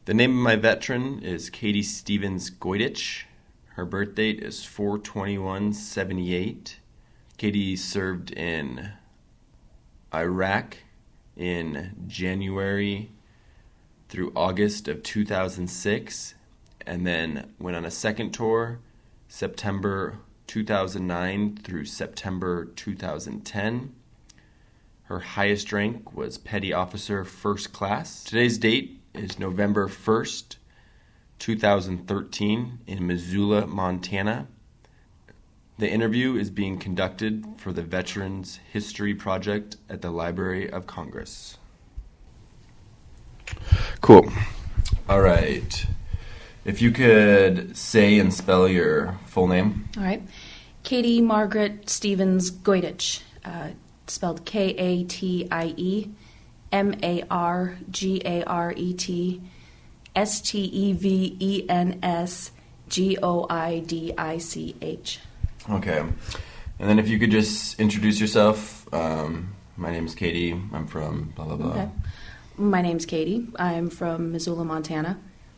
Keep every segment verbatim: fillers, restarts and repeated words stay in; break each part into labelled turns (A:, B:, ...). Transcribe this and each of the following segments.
A: The name of my veteran is Katie Stevens Goydich. Her birth date is four twenty-one seventy-eight. Katie served in Iraq in January through August of two thousand six, and then went on a second tour, September two thousand nine through September two thousand ten. Her highest rank was Petty Officer First Class. Today's date is November first, two thousand thirteen, in Missoula, Montana. The interview is being conducted for the Veterans History Project at the Library of Congress. Cool. All right. If you could say and spell your full name.
B: All right. Katie Margaret Stevens Goydich, uh, spelled K A T I E M A R G A R E T S T E V E N S G O I D I C H.
A: Okay. And then if you could just introduce yourself. Um, my name is Katie. I'm from blah, blah, blah.
B: Okay. My name's Katie. I'm from Missoula, Montana.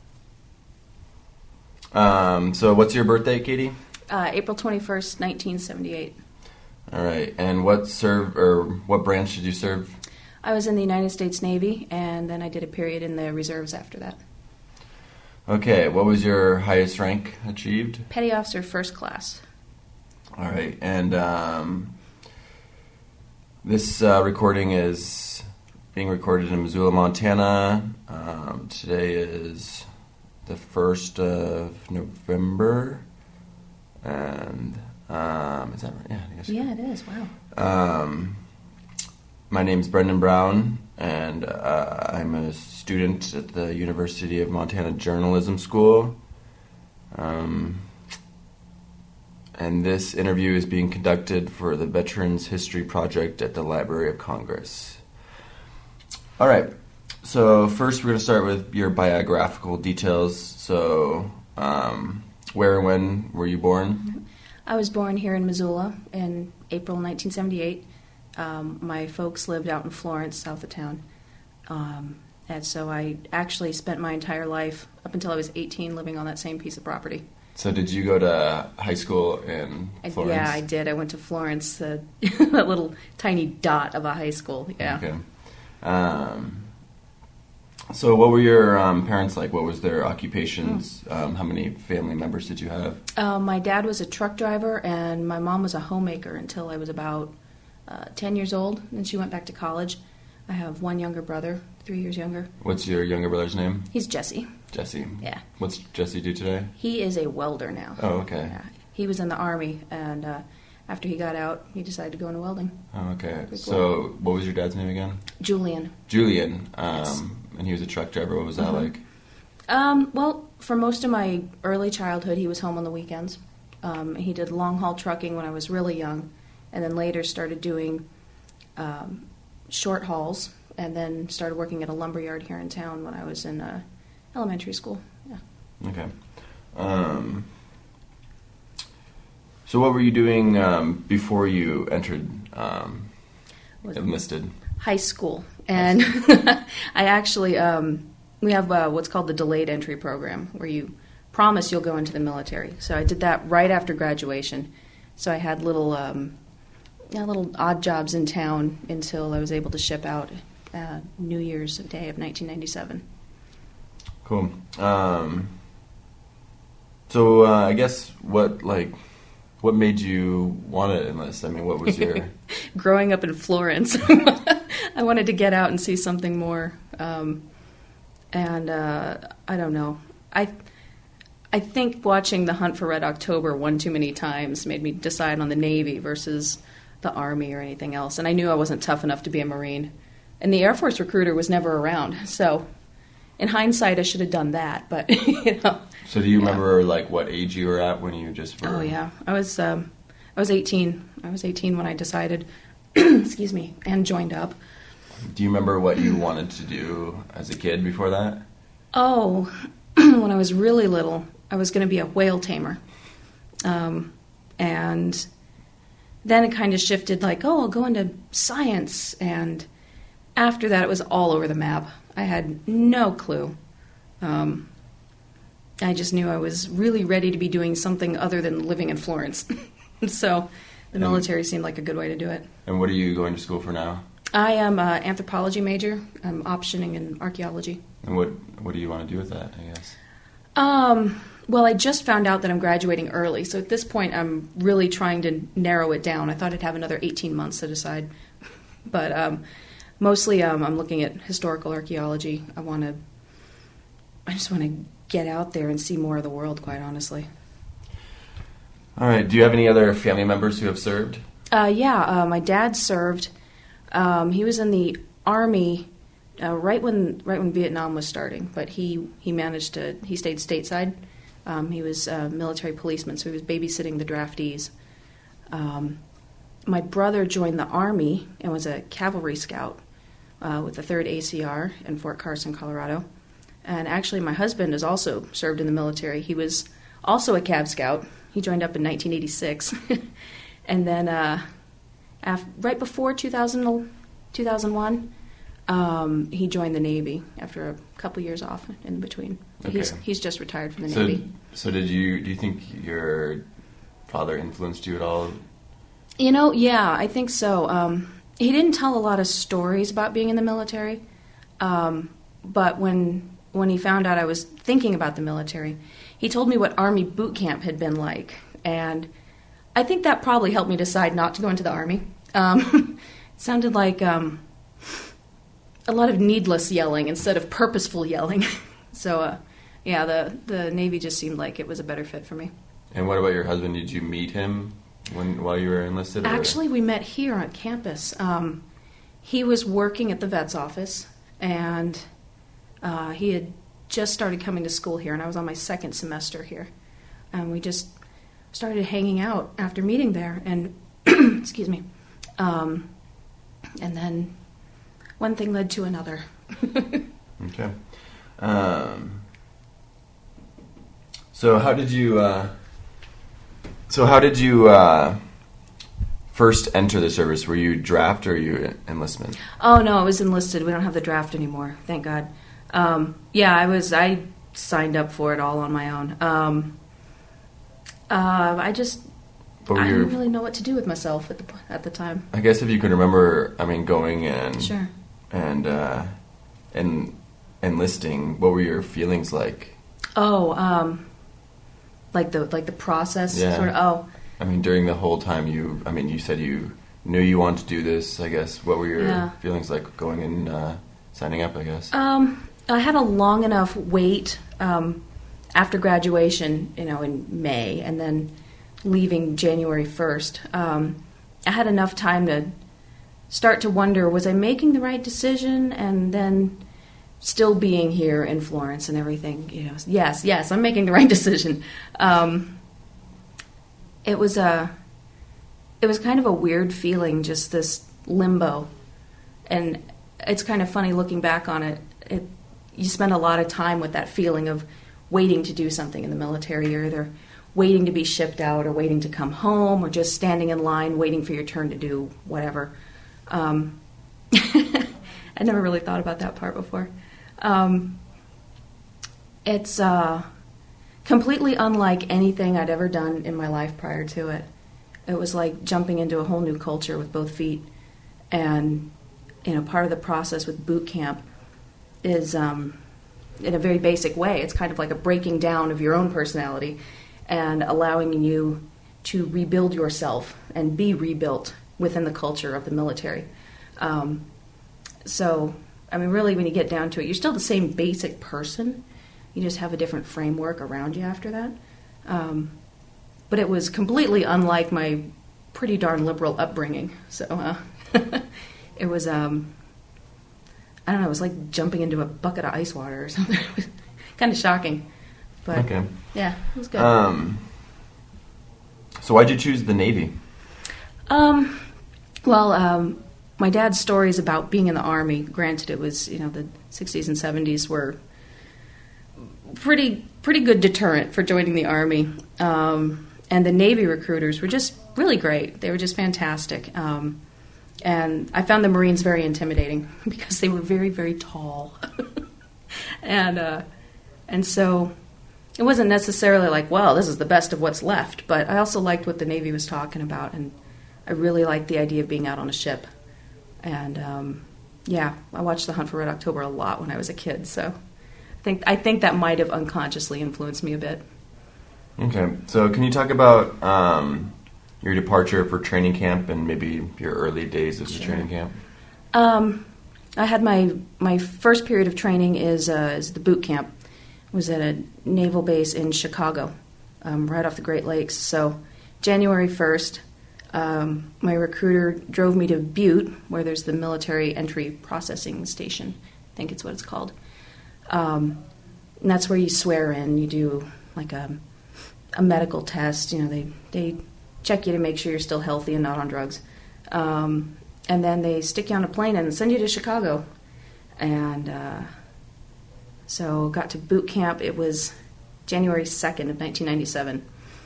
A: Um, so what's your birthday, Katie?
B: Uh, April twenty-first, nineteen seventy-eight.
A: All right. And what serve or what branch did you serve?
B: I was in the United States Navy, and then I did a period in the reserves after that.
A: Okay. What was your highest rank achieved?
B: Petty Officer First Class.
A: All right. And um, this uh, recording is being recorded in Missoula, Montana. Um, today is the first of November. And um, is that right? Yeah, I guess.
B: Yeah, it is. Wow.
A: Um, my name's Brendan Brown, and uh, I'm a student at the University of Montana Journalism School. Um, and this interview is being conducted for the Veterans History Project at the Library of Congress. All right. So first we're going to start with your biographical details. So um, where and when were you born?
B: I was born here in Missoula in April nineteen seventy-eight. Um, my folks lived out in Florence, south of town. Um, and so I actually spent my entire life, up until I was eighteen, living on that same piece of property.
A: So did you go to high school in Florence?
B: I, yeah, I did. I went to Florence, uh, that little tiny dot of a high school. Yeah.
A: Okay. Um, so what were your um, parents like? What was their occupations?
B: Oh.
A: Um, how many family members did you have?
B: Uh, my dad was a truck driver, and my mom was a homemaker until I was about uh, ten years old, and she went back to college. I have one younger brother, three years younger.
A: What's your younger brother's name?
B: He's Jesse.
A: Jesse.
B: Yeah.
A: What's Jesse do today?
B: He is a welder now.
A: Oh, okay.
B: Yeah. He was in the Army, and uh, after he got out, he decided to go into welding.
A: Oh, okay.
B: Pretty cool.
A: So what was your dad's name again?
B: Julian.
A: Julian. Um,
B: Yes.
A: And he was a truck driver. What was that
B: Mhm.
A: like?
B: Um, well, for most of my early childhood, he was home on the weekends. Um, he did long-haul trucking when I was really young, and then later started doing um, short hauls, and then started working at a lumberyard here in town when I was in uh, elementary school. Yeah.
A: Okay. Um, so what were you doing um, before you entered um,
B: Was-
A: enlisted?
B: High school. And I actually, um, we have uh, what's called the delayed entry program, where you promise you'll go into the military. So I did that right after graduation. So I had little, um, yeah, little odd jobs in town until I was able to ship out uh, New Year's Day of nineteen ninety-seven.
A: Cool. Um, so uh, I guess what like what made you want to enlist? I mean, what was your
B: Growing up in Florence, I wanted to get out and see something more. Um, and uh, I don't know. I I think watching The Hunt for Red October one too many times made me decide on the Navy versus the Army or anything else. And I knew I wasn't tough enough to be a Marine. And the Air Force recruiter was never around. So in hindsight, I should have done that. But, you know.
A: So do you
B: yeah.
A: remember like what age you were at when you just were?
B: Oh, yeah. I was um, I was eighteen. I was eighteen when I decided, excuse me, and joined up.
A: Do you remember what you wanted to do as a kid before that?
B: Oh, when I was really little, I was going to be a whale tamer. Um, and then it kind of shifted like, oh, I'll go into science. And after that, it was all over the map. I had no clue. Um, I just knew I was really ready to be doing something other than living in Florence. So the military seemed like a good way to do it.
A: And what are you going to school for now?
B: I am an anthropology major. I'm optioning in archaeology.
A: And what what do you want to do with that, I guess?
B: Um, well, I just found out that I'm graduating early, so at this point I'm really trying to narrow it down. I thought I'd have another eighteen months to decide. But um, mostly um, I'm looking at historical archaeology. I want to, I just want to get out there and see more of the world, quite honestly.
A: All right. Do you have any other family members who have served?
B: Uh, yeah, uh, my dad served. Um, he was in the Army uh, right when right when Vietnam was starting, but he, he managed to, he stayed stateside. Um, he was a military policeman, so he was babysitting the draftees. Um, my brother joined the Army and was a cavalry scout uh, with the third A C R in Fort Carson, Colorado. And actually, my husband has also served in the military. He was also a Cav Scout. He joined up in nineteen eighty-six. And then uh, after, right before two thousand, two thousand one, um, he joined the Navy after a couple years off in between.
A: Okay.
B: He's, he's just retired from the
A: so,
B: Navy.
A: So did you, do you think your father influenced you at all?
B: You know, yeah, I think so. Um, he didn't tell a lot of stories about being in the military, um, but when when he found out I was thinking about the military, he told me what Army boot camp had been like, and I think that probably helped me decide not to go into the Army. Um, it sounded like um, a lot of needless yelling instead of purposeful yelling. So, uh, yeah, the, the Navy just seemed like it was a better fit for me.
A: And what about your husband? Did you meet him when while you were enlisted? Or?
B: Actually, we met here on campus. Um, he was working at the vet's office, and uh, he had just started coming to school here, and I was on my second semester here. And we just started hanging out after meeting there, and excuse me. Um, and then one thing led to another.
A: Okay. Um, so how did you? Uh, so how did you uh, first enter the service? Were you draft or were you enlistment?
B: Oh no, I was enlisted. We don't have the draft anymore, thank God. Um, yeah, I was. I signed up for it all on my own. Um, uh, I just. I didn't really know what to do with myself at the at the time.
A: I guess if you could remember, I mean, going and
B: sure.
A: and uh, and enlisting, what were your feelings like?
B: Oh, um, like the like the process,
A: yeah.
B: sort of. Oh,
A: I mean, during the whole time, you. I mean, you said you knew you wanted to do this. I guess. What were your
B: yeah.
A: feelings like going and uh, signing up? I guess.
B: Um, I had a long enough wait um, after graduation, you know, in May, and then leaving January first. Um, I had enough time to start to wonder, was I making the right decision? And then still being here in Florence and everything, you know, yes, yes, I'm making the right decision. Um, it was a, it was kind of a weird feeling, just this limbo. And it's kind of funny looking back on it. It, you spend a lot of time with that feeling of waiting to do something in the military, or either waiting to be shipped out or waiting to come home or just standing in line waiting for your turn to do whatever. Um, I never really thought about that part before. Um, it's uh, completely unlike anything I'd ever done in my life prior to it. It was like jumping into a whole new culture with both feet. And, you know, part of the process with boot camp is, um, in a very basic way, it's kind of like a breaking down of your own personality and allowing you to rebuild yourself and be rebuilt within the culture of the military. Um, so, I mean, really, when you get down to it, you're still the same basic person. You just have a different framework around you after that. Um, but it was completely unlike my pretty darn liberal upbringing. So uh, it was, um, I don't know, it was like jumping into a bucket of ice water or something. It was kind of shocking. But,
A: okay.
B: Yeah, it was good.
A: Um, so why'd you choose the Navy?
B: Um, well, um, my dad's stories about being in the Army, granted it was, you know, the sixties and seventies were pretty pretty good deterrent for joining the Army. Um, and the Navy recruiters were just really great. They were just fantastic. Um, and I found the Marines very intimidating because they were very, very tall. and, uh, And so it wasn't necessarily like, well, this is the best of what's left, but I also liked what the Navy was talking about, and I really liked the idea of being out on a ship. And um, yeah, I watched The Hunt for Red October a lot when I was a kid, so I think I think that might have unconsciously influenced me a bit.
A: Okay, so can you talk about um, your departure for training camp and maybe your early days of the
B: Sure.
A: training camp?
B: Um, I had my my first period of training is uh, is the boot camp. It was at a naval base in Chicago, um, right off the Great Lakes. So January first, um, my recruiter drove me to Butte, where there's the military entry processing station. I think it's what it's called. Um, and that's where you swear in. You do like a a medical test. You know, they they check you to make sure you're still healthy and not on drugs. Um, and then they stick you on a plane and send you to Chicago. And uh, so got to boot camp. It was January second of nineteen ninety-seven.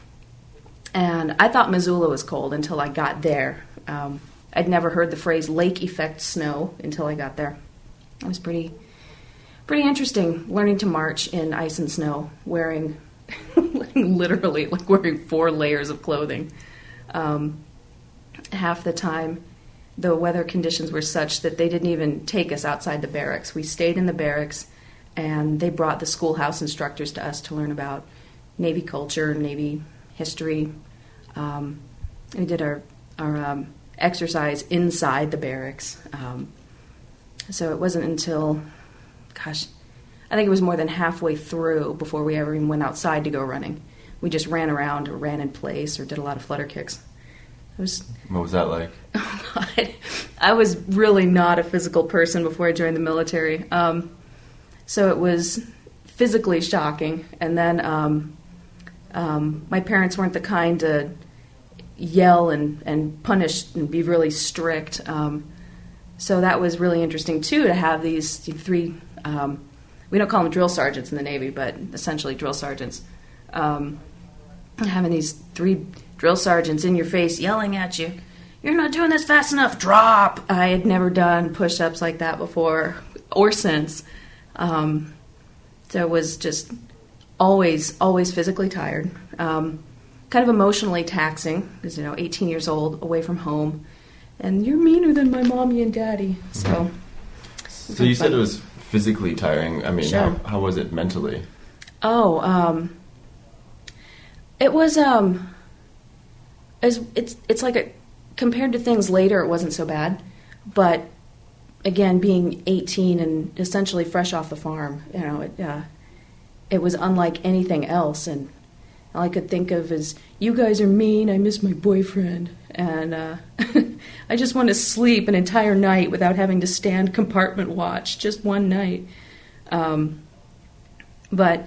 B: And I thought Missoula was cold until I got there. Um, I'd never heard the phrase lake effect snow until I got there. It was pretty pretty interesting learning to march in ice and snow, wearing literally like wearing four layers of clothing. Um, half the time, the weather conditions were such that they didn't even take us outside the barracks. We stayed in the barracks, and they brought the schoolhouse instructors to us to learn about Navy culture, Navy history. Um, we did our, our um, exercise inside the barracks. Um, so it wasn't until, gosh, I think it was more than halfway through before we ever even went outside to go running. We just ran around or ran in place or did a lot of flutter kicks. It was,
A: What was that like?
B: oh God, I was really not a physical person before I joined the military. Um, so it was physically shocking. And then um, um, my parents weren't the kind to yell and, and punish and be really strict. Um, so that was really interesting, too, to have these three, um, we don't call them drill sergeants in the Navy, but essentially drill sergeants, um, having these three drill sergeants in your face yelling at you, "You're not doing this fast enough, drop!" I had never done push-ups like that before or since. Um, so it was just always, always physically tired. Um, kind of emotionally taxing, because, you know, eighteen years old, away from home, and you're meaner than my mommy and daddy. So,
A: So you said it was physically tiring. I mean,
B: Sure.
A: how, how was it mentally?
B: Oh, um, it was, um, it's, it's, it's like a, compared to things later, it wasn't so bad. But again, being eighteen and essentially fresh off the farm, you know, it, uh, it was unlike anything else. And all I could think of is, you guys are mean, I miss my boyfriend. And uh, I just want to sleep an entire night without having to stand compartment watch, just one night. Um, but,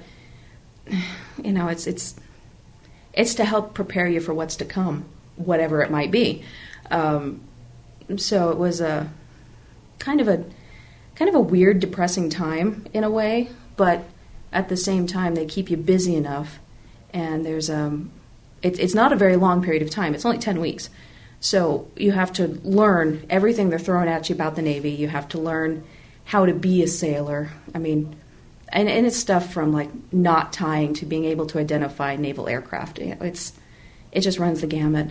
B: you know, it's it's it's to help prepare you for what's to come, whatever it might be. Um, so it was a kind of a kind of a weird, depressing time in a way, but at the same time, they keep you busy enough. And there's um, it's it's not a very long period of time. It's only ten weeks. So you have to learn everything they're throwing at you about the Navy. You have to learn how to be a sailor. I mean, and, and it's stuff from like knot tying to being able to identify naval aircraft. It's it just runs the gamut.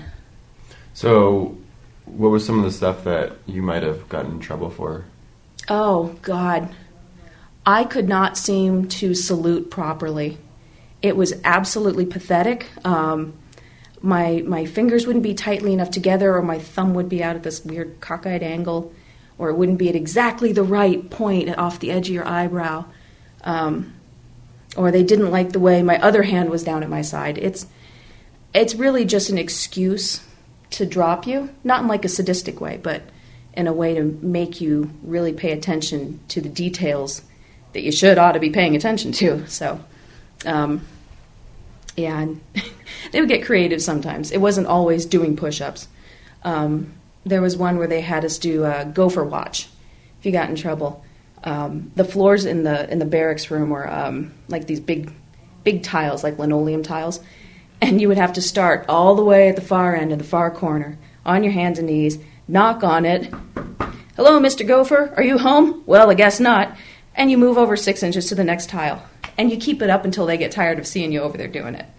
A: So what was some of the stuff that you might have gotten in trouble for?
B: Oh, God. I could not seem to salute properly. It was absolutely pathetic. Um, my my fingers wouldn't be tightly enough together, or my thumb would be out at this weird cockeyed angle, or it wouldn't be at exactly the right point off the edge of your eyebrow. Um, or they didn't like the way my other hand was down at my side. It's it's really just an excuse to drop you, not in like a sadistic way, but in a way to make you really pay attention to the details that you should ought to be paying attention to. So, um, yeah, and they would get creative sometimes. It wasn't always doing push-ups. Um, there was one where they had us do a gopher watch if you got in trouble. Um, the floors in the in the barracks room were um, like these big, big tiles, like linoleum tiles, and you would have to start all the way at the far end, in the far corner, on your hands and knees, knock on it. "Hello, Mister Gopher, are you home?" "Well, I guess not." And you move over six inches to the next tile. and you keep it up until they get tired of seeing you over there doing it.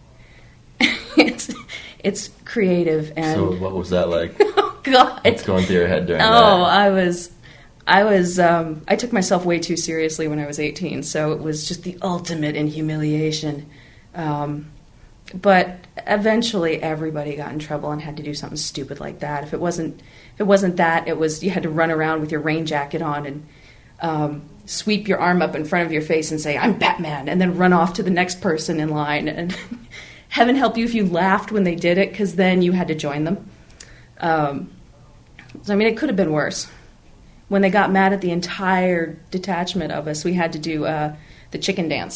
B: it's it's creative. And
A: so what was that like?
B: Oh God,
A: what's going through your head during
B: oh,
A: that?
B: Oh, I was, I was, um, I took myself way too seriously when I was eighteen. So it was just the ultimate in humiliation. Um, but eventually, everybody got in trouble and had to do something stupid like that. If it wasn't, if it wasn't that, it was you had to run around with your rain jacket on and um, sweep your arm up in front of your face and say, "I'm Batman," and then run off to the next person in line. And heaven help you if you laughed when they did it, because then you had to join them. Um, so I mean, it could have been worse. When they got mad at the entire detachment of us, we had to do uh, the chicken dance.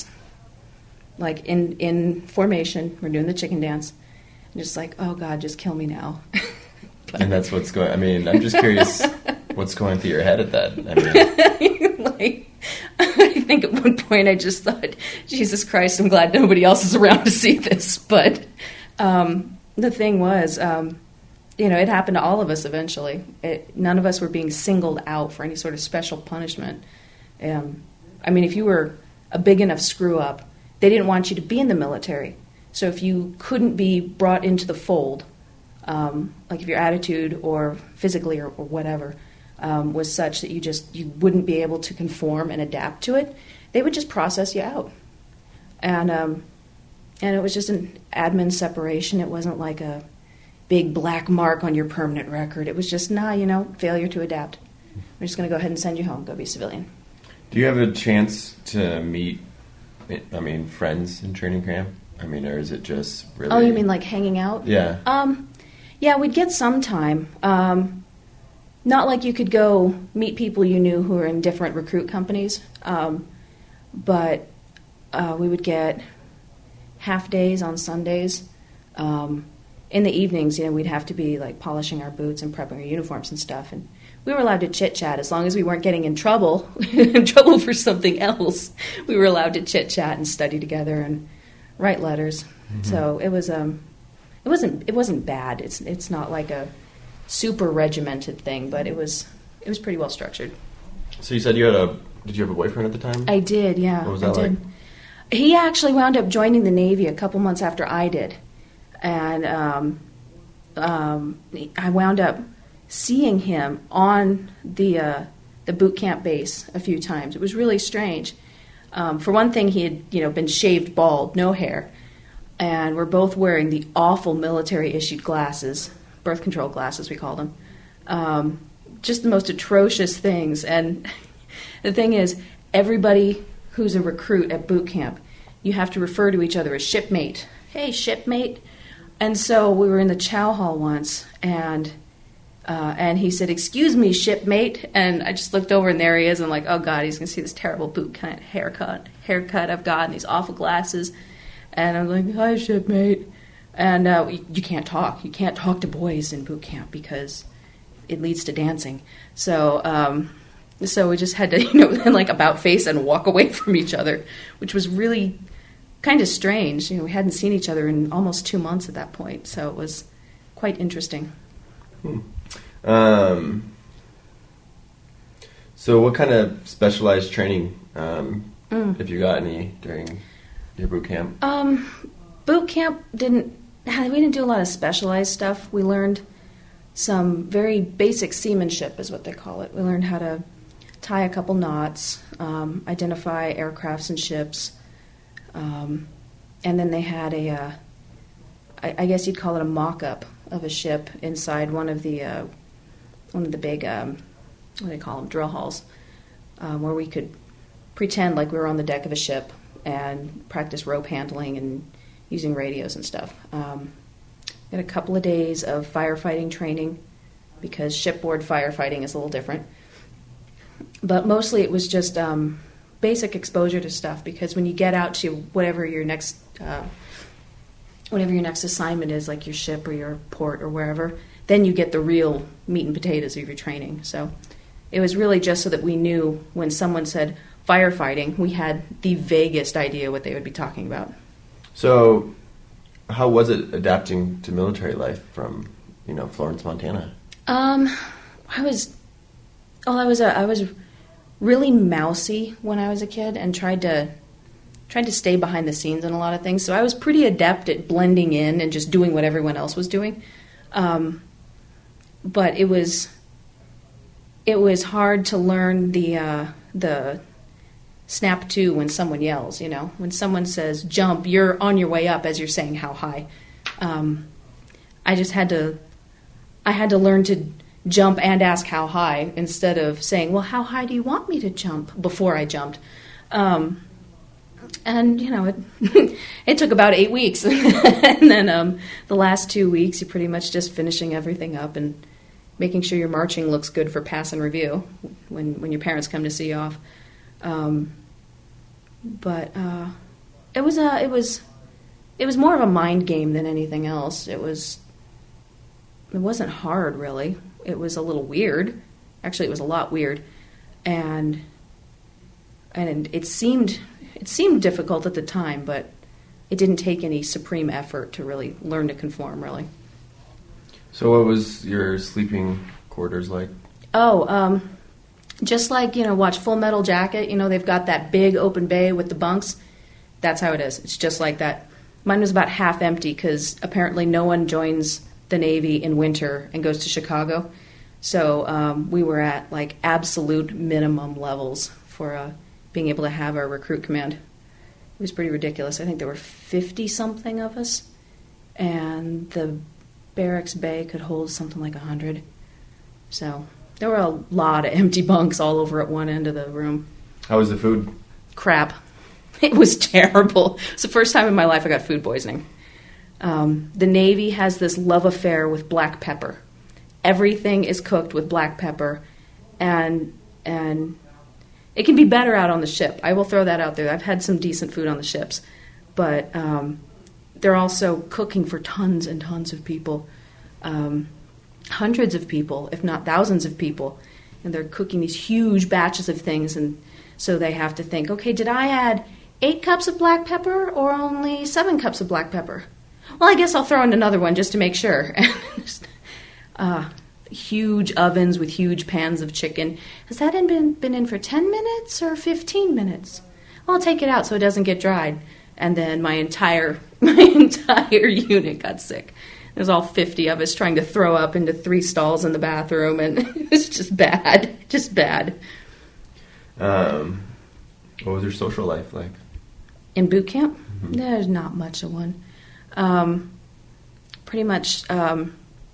B: Like in, in formation, we're doing the chicken dance. And just like, oh God, just kill me now. But,
A: and that's what's going. I mean, I'm just curious, what's going through your head at that? I mean,
B: like, I think at one point I just thought, Jesus Christ, I'm glad nobody else is around to see this. But um, the thing was, um, you know, it happened to all of us eventually. It, none of us were being singled out for any sort of special punishment. Um, I mean, if you were a big enough screw up, they didn't want you to be in the military. So if you couldn't be brought into the fold, um, like if your attitude or physically or, or whatever um, was such that you just you wouldn't be able to conform and adapt to it, they would just process you out. And um, and it was just an admin separation. It wasn't like a big black mark on your permanent record. It was just, nah, you know, failure to adapt. We're just going to go ahead and send you home. Go be a civilian.
A: Do you have a chance to meet, I mean, friends in training camp? I mean, or is it just really...
B: Oh, you mean like hanging out?
A: Yeah.
B: Um, yeah, we'd get some time. Um, not like you could go meet people you knew who were in different recruit companies, um, but uh, we would get half days on Sundays. Um, in the evenings, you know, we'd have to be like polishing our boots and prepping our uniforms and stuff, and we were allowed to chit-chat as long as we weren't getting in trouble, in trouble for something else. We were allowed to chit-chat and study together and write letters. Mm-hmm. So it was um, it wasn't it wasn't bad. It's it's not like a super regimented thing, but it was it was pretty well structured.
A: So you said you had a did you have a boyfriend at the time?
B: I did, yeah.
A: What was that
B: I
A: like?
B: Did. He actually wound up joining the Navy a couple months after I did, and um, um, I wound up seeing him on the uh, the boot camp base a few times. It was really strange. Um, for one thing, he had you know been shaved bald, no hair, and we're both wearing the awful military issued glasses, birth control glasses we called them. Um, just the most atrocious things. And the thing is, everybody who's a recruit at boot camp, you have to refer to each other as shipmate. Hey, shipmate. And so we were in the chow hall once, and uh, and he said, "Excuse me, shipmate." And I just looked over, and there he is. And I'm like, oh God, he's gonna see this terrible boot camp haircut, haircut I've got, and these awful glasses. And I'm like, "Hi, shipmate." And uh, you, you can't talk. You can't talk to boys in boot camp because it leads to dancing. So. Um, So we just had to, you know, like about face and walk away from each other, which was really kind of strange. You know, we hadn't seen each other in almost two months at that point, so it was quite interesting.
A: Hmm. Um, so what kind of specialized training, um,
B: mm.
A: if you got any during your boot camp?
B: Um, boot camp didn't, we didn't do a lot of specialized stuff. We learned some very basic seamanship is what they call it. We learned how to tie a couple knots, um, identify aircrafts and ships, um, and then they had a, uh, I, I guess you'd call it a mock-up of a ship inside one of the uh, one of the big, um, what do they call them, drill halls, um, where we could pretend like we were on the deck of a ship and practice rope handling and using radios and stuff. Um, we had a couple of days of firefighting training because shipboard firefighting is a little different. But mostly it was just um, basic exposure to stuff, because when you get out to whatever your next uh, whatever your next assignment is, like your ship or your port or wherever, then you get the real meat and potatoes of your training. So it was really just so that we knew when someone said firefighting, we had the vaguest idea what they would be talking about.
A: So how was it adapting to military life from, you know, Florence, Montana?
B: Um, I was... Oh, I was a, I was really mousy when I was a kid and tried to tried to stay behind the scenes in a lot of things. So I was pretty adept at blending in and just doing what everyone else was doing. Um, but it was it was hard to learn the uh, the snap to when someone yells. You know, when someone says jump, you're on your way up as you're saying how high. Um, I just had to I had to learn to jump and ask how high instead of saying, well, how high do you want me to jump before I jumped? Um, and, you know, it it took about eight weeks. And then um, the last two weeks, you're pretty much just finishing everything up and making sure your marching looks good for pass and review when, when your parents come to see you off. Um, but uh, it was a, it was it was more of a mind game than anything else. It was it wasn't hard, really. It was a little weird. Actually, it was a lot weird, and and it seemed it seemed difficult at the time, but it didn't take any supreme effort to really learn to conform, really.
A: So, what was your sleeping quarters like?
B: Oh, um, just like, you know, watch Full Metal Jacket. You know, they've got that big open bay with the bunks. That's how it is. It's just like that. Mine was about half empty because apparently no one joins the Navy in winter and goes to Chicago. So um, we were at like absolute minimum levels for uh, being able to have our recruit command. It was pretty ridiculous. I think there were fifty-something of us, and the barracks bay could hold something like one hundred. So there were a lot of empty bunks all over at one end of the room.
A: How was the food?
B: Crap. It was terrible. It's the first time in my life I got food poisoning. Um, the Navy has this love affair with black pepper. Everything is cooked with black pepper, and and it can be better out on the ship. I will throw that out there. I've had some decent food on the ships, but um, they're also cooking for tons and tons of people, um, hundreds of people, if not thousands of people, and they're cooking these huge batches of things, and so they have to think, okay, did I add eight cups of black pepper or only seven cups of black pepper? Well, I guess I'll throw in another one just to make sure. uh, huge ovens with huge pans of chicken. Has that been, been in for ten minutes or fifteen minutes? Well, I'll take it out so it doesn't get dried. And then my entire my entire unit got sick. There's all fifty of us trying to throw up into three stalls in the bathroom, and it was just bad, just bad.
A: Um, what was your social life like?
B: In boot camp?
A: Mm-hmm.
B: There's not much of one. Um, pretty much, um,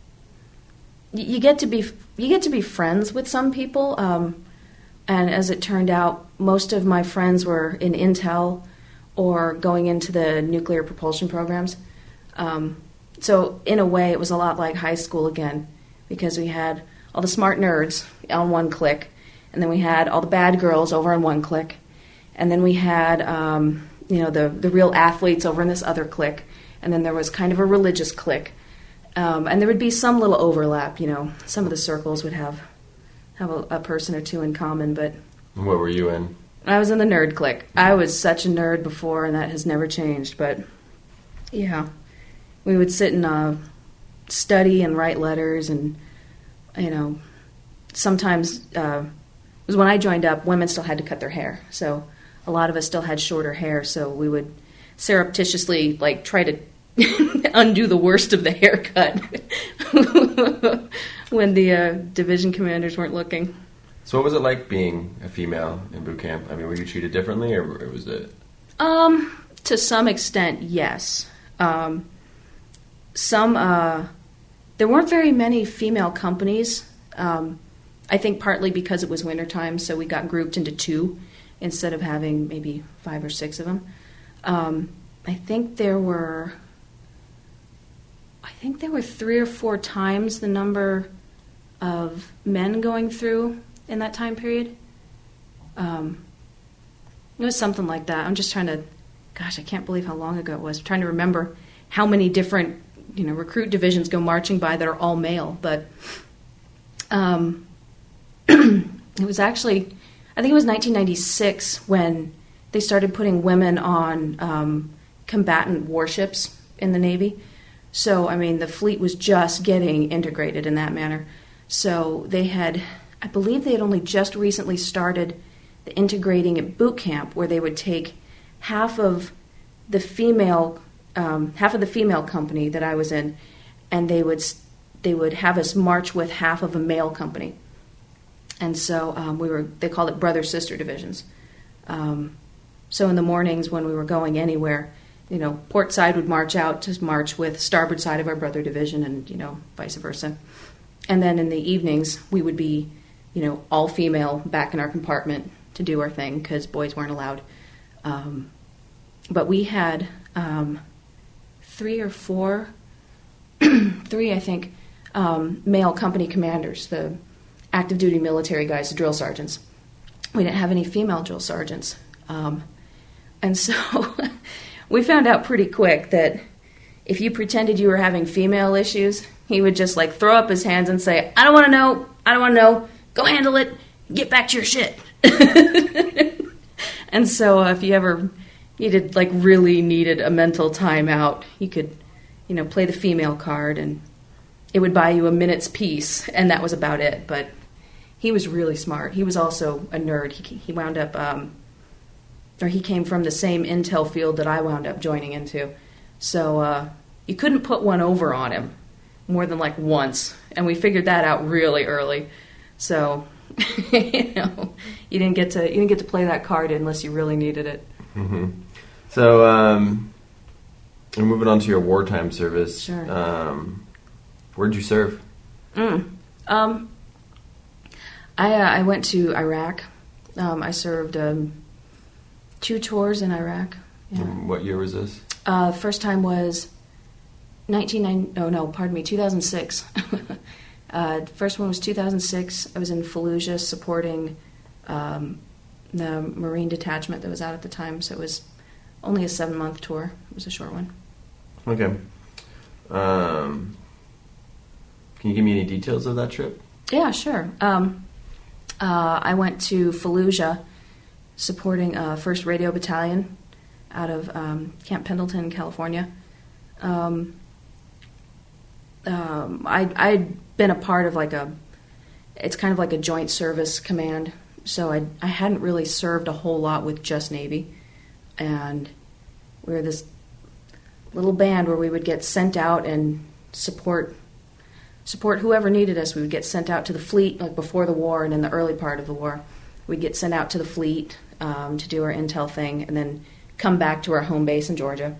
B: y- you get to be you get to be friends with some people, um, and as it turned out, most of my friends were in Intel or going into the nuclear propulsion programs. Um, so in a way, it was a lot like high school again, because we had all the smart nerds on one clique, and then we had all the bad girls over on one clique, and then we had um, you know the the real athletes over in this other clique. And then there was kind of a religious clique. Um, and there would be some little overlap, you know. Some of the circles would have have a, a person or two in common, but...
A: What were you in?
B: I was in the nerd clique. I was such a nerd before, and that has never changed, but... Yeah. We would sit and uh, study and write letters, and, you know, sometimes... Uh, it was when I joined up, women still had to cut their hair. So a lot of us still had shorter hair, so we would surreptitiously, like, try to undo the worst of the haircut when the uh, division commanders weren't looking.
A: So what was it like being a female in boot camp? I mean, were you treated differently, or, or was it...
B: Um, to some extent, yes. Um, some, uh, there weren't very many female companies. Um, I think partly because it was wintertime, so we got grouped into two instead of having maybe five or six of them. Um, I think there were... I think there were three or four times the number of men going through in that time period. Um, it was something like that. I'm just trying to, gosh, I can't believe how long ago it was. I'm trying to remember how many different, you know, recruit divisions go marching by that are all male. But um, it was actually, I think it was nineteen ninety-six when they started putting women on um, combatant warships in the Navy. So, I mean, the fleet was just getting integrated in that manner. So they had, I believe they had only just recently started the integrating at boot camp, where they would take half of the female um, half of the female company that I was in, and they would they would have us march with half of a male company, and so um, we were they called it brother sister divisions. Um, so in the mornings when we were going anywhere, you know, port side would march out to march with starboard side of our brother division, and you know, vice versa. And then in the evenings we would be, you know, all female back in our compartment to do our thing because boys weren't allowed. Um, but we had um, three or four, three I think, um, male company commanders, the active duty military guys, the drill sergeants. We didn't have any female drill sergeants. Um, and so we found out pretty quick that if you pretended you were having female issues, he would just like throw up his hands and say, I don't want to know, I don't want to know, go handle it, get back to your shit. And so uh, if you ever needed, like really needed a mental timeout, you could, you know, play the female card and it would buy you a minute's peace, and that was about it. But he was really smart. He was also a nerd. He, he wound up, um, or he came from the same intel field that I wound up joining into. So uh, you couldn't put one over on him more than like once, and we figured that out really early. So you know, you didn't get to you didn't get to play that card unless you really needed it.
A: Mm-hmm. So, um, we're moving on to your wartime service.
B: Sure.
A: Um, where'd you serve?
B: Mm. Um, I uh, I went to Iraq. Um, I served um, two tours in Iraq. Yeah.
A: Um, what year was this?
B: Uh, first time was nineteen ninety. Oh no, pardon me, two thousand six. uh, first one was two thousand six. I was in Fallujah supporting um, the Marine detachment that was out at the time. So it was only a seven month tour. It was a short one.
A: Okay. Um, can you give me any details of that trip?
B: Yeah, sure. Um, uh, I went to Fallujah supporting uh, first Radio Battalion out of um, Camp Pendleton, California. Um, um, I, I'd been a part of like a, it's kind of like a joint service command, so I, I hadn't really served a whole lot with just Navy, and we were this little band where we would get sent out and support support whoever needed us. We would get sent out to the fleet, like before the war and in the early part of the war. We'd get sent out to the fleet um, to do our intel thing, and then come back to our home base in Georgia.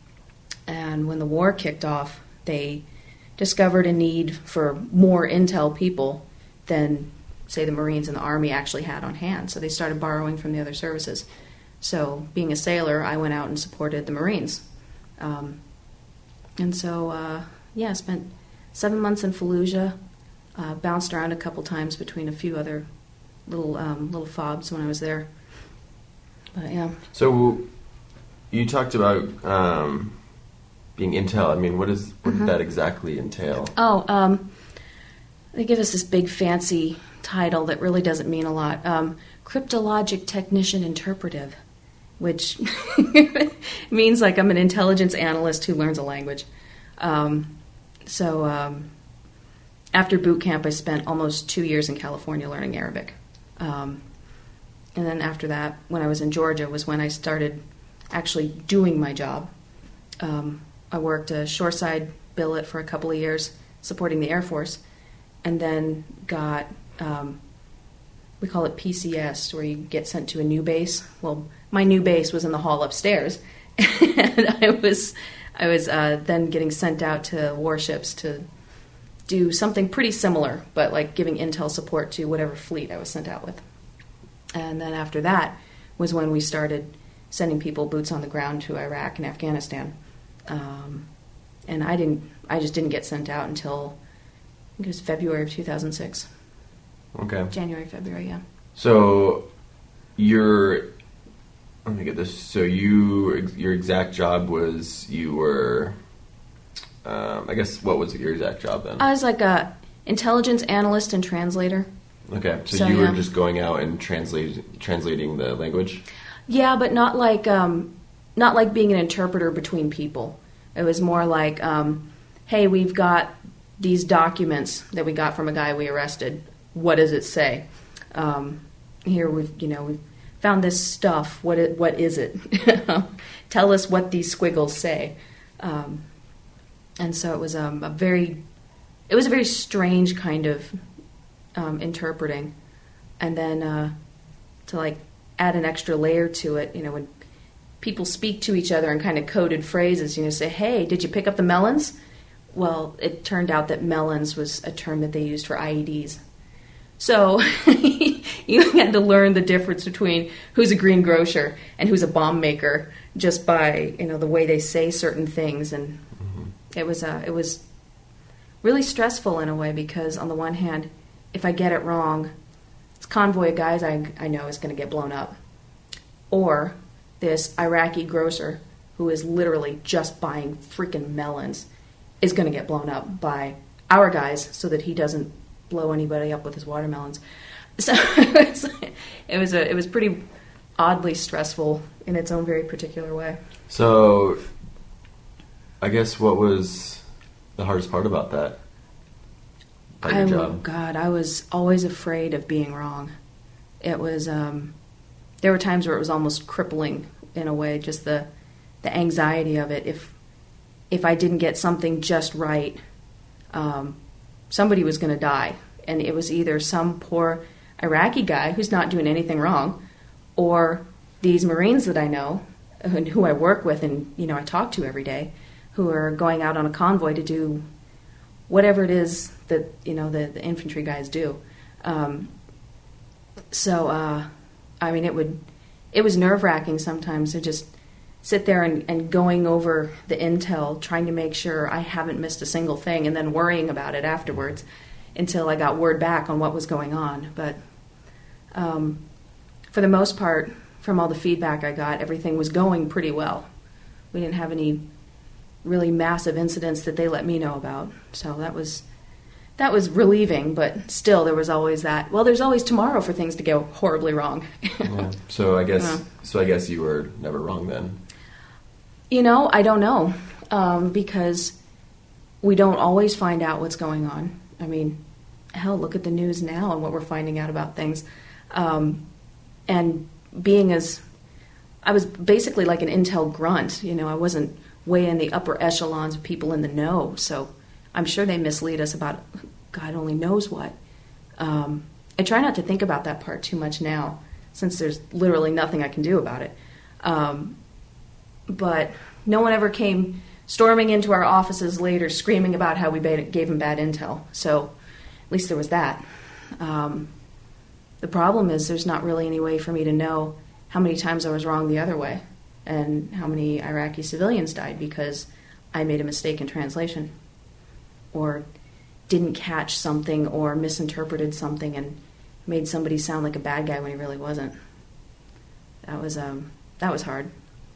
B: And when the war kicked off, they discovered a need for more intel people than, say, the Marines and the Army actually had on hand. So they started borrowing from the other services. So being a sailor, I went out and supported the Marines. Um, and so, uh, yeah, I spent seven months in Fallujah, uh, bounced around a couple times between a few other little um, little fobs when I was there. But, yeah.
A: So you talked about um, being intel. I mean, what is what
B: Mm-hmm.
A: did that exactly entail?
B: Oh, um, they give us this big fancy title that really doesn't mean a lot. Um, Cryptologic Technician Interpretive, which means like I'm an intelligence analyst who learns a language. Um, so um, after boot camp, I spent almost two years in California learning Arabic. Um, and then after that, when I was in Georgia, was when I started actually doing my job. Um, I worked a shoreside billet for a couple of years, supporting the Air Force, and then got, um, we call it P C S, where you get sent to a new base. Well, my new base was in the hall upstairs, and I was, I was uh, then getting sent out to warships to do something pretty similar, but like giving intel support to whatever fleet I was sent out with. And then after that was when we started sending people boots on the ground to Iraq and Afghanistan. Um, and I didn't, I just didn't get sent out until I think it was February of two thousand six.
A: Okay.
B: January, February, yeah.
A: So your, let me get this. So you, your exact job was you were, um, I guess, what was your exact job then?
B: I was like a intelligence analyst and translator.
A: Okay, so,
B: So,
A: you were
B: yeah.
A: just going out and translate, translating the language?
B: Yeah, but not like um, not like being an interpreter between people. It was more like, um, hey, we've got these documents that we got from a guy we arrested. What does it say? Um, here we've, you know, we've found this stuff. What it, what is it? Tell us what these squiggles say. Um, and so it was um, a very, it was a very strange kind of um, interpreting. And then uh, to like add an extra layer to it, you know, when people speak to each other in kind of coded phrases, you know, say, hey, did you pick up the melons? Well, it turned out that melons was a term that they used for I E Ds. So you had to learn the difference between who's a greengrocer and who's a bomb maker just by, you know, the way they say certain things. And mm-hmm. it was uh, it was really stressful in a way because on the one hand, if I get it wrong, this convoy of guys I, I know is going to get blown up. Or this Iraqi grocer who is literally just buying freaking melons is going to get blown up by our guys so that he doesn't blow anybody up with his watermelons. So it was, it was a it was pretty oddly stressful in its own very particular way.
A: So I guess what was the hardest part about that? About your
B: I,
A: job?
B: God, I was always afraid of being wrong. It was um, there were times where it was almost crippling in a way, just the the anxiety of it. If if I didn't get something just right, um, somebody was going to die. And it was either some poor Iraqi guy who's not doing anything wrong, or these Marines that I know, and who I work with and, you know, I talk to every day, who are going out on a convoy to do whatever it is that, you know, the, the infantry guys do. Um, so, uh, I mean, it would, it was nerve-wracking sometimes to just sit there and, and going over the intel, trying to make sure I haven't missed a single thing, and then worrying about it afterwards until I got word back on what was going on. But um, for the most part, from all the feedback I got, everything was going pretty well. We didn't have any really massive incidents that they let me know about. So that was that was relieving, but still there was always that, well, there's always tomorrow for things to go horribly wrong.
A: Yeah. So I guess
B: Yeah.
A: so I guess you were never wrong then.
B: You know, I don't know, um, because we don't always find out what's going on. I mean, hell, look at the news now and what we're finding out about things. Um, and being as, I was basically like an intel grunt, you know, I wasn't way in the upper echelons of people in the know, so I'm sure they mislead us about God only knows what. Um, I try not to think about that part too much now, since there's literally nothing I can do about it. Um, but no one ever came storming into our offices later screaming about how we gave them bad intel. So at least there was that. Um, the problem is there's not really any way for me to know how many times I was wrong the other way and how many Iraqi civilians died because I made a mistake in translation or didn't catch something or misinterpreted something and made somebody sound like a bad guy when he really wasn't. That was um, that was hard.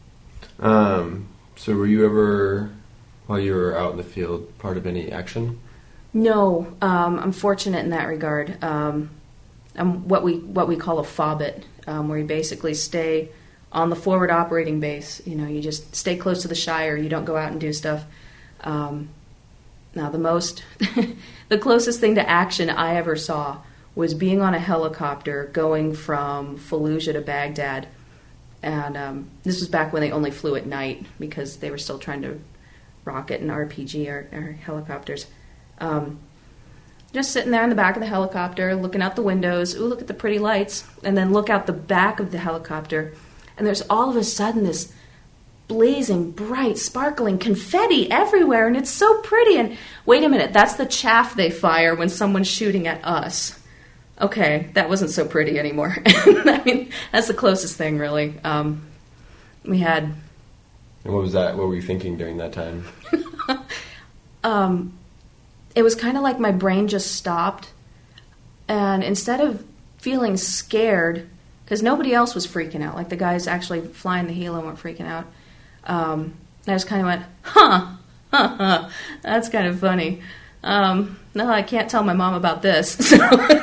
A: Um, so were you ever, while you were out in the field, part of any action?
B: No, um, I'm fortunate in that regard. Um, I'm what we what we call a FOBIT, um, where you basically stay on the forward operating base. You know, you just stay close to the Shire. You don't go out and do stuff. Um, now, the most, the closest thing to action I ever saw was being on a helicopter going from Fallujah to Baghdad. And um, this was back when they only flew at night because they were still trying to rocket and R P G our, our helicopters. Um, just sitting there in the back of the helicopter, looking out the windows. Ooh, look at the pretty lights. And then look out the back of the helicopter. And there's all of a sudden this blazing, bright, sparkling confetti everywhere. And it's so pretty. And wait a minute, that's the chaff they fire when someone's shooting at us. Okay, that wasn't so pretty anymore. I mean, that's the closest thing, really. Um, we had...
A: And what was that? What were you thinking during that time?
B: um, it was kind of like my brain just stopped. And instead of feeling scared, because nobody else was freaking out, like the guys actually flying the helo weren't freaking out, um, I just kind of went, huh, huh, huh, that's kind of funny. Um, no, I can't tell my mom about this. So...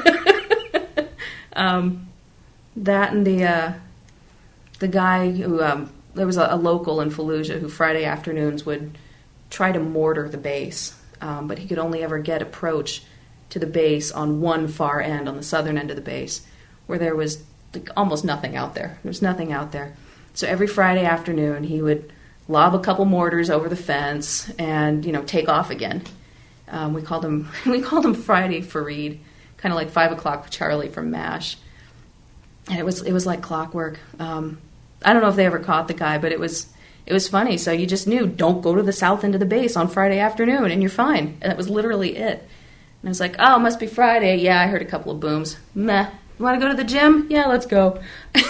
B: Um, that and the uh, the guy who um, there was a, a local in Fallujah who Friday afternoons would try to mortar the base, um, but he could only ever get approach to the base on one far end, on the southern end of the base, where there was like almost nothing out there. There was nothing out there. So every Friday afternoon, he would lob a couple mortars over the fence and, you know, take off again. Um, we called him we called him Friday Fareed, kind of like five o'clock Charlie from MASH. And it was it was like clockwork. Um, I don't know if they ever caught the guy, but it was it was funny. So you just knew, don't go to the south end of the base on Friday afternoon, and you're fine. And that was literally it. And I was like, oh, it must be Friday. Yeah, I heard a couple of booms. Meh. You want to go to the gym? Yeah, let's go.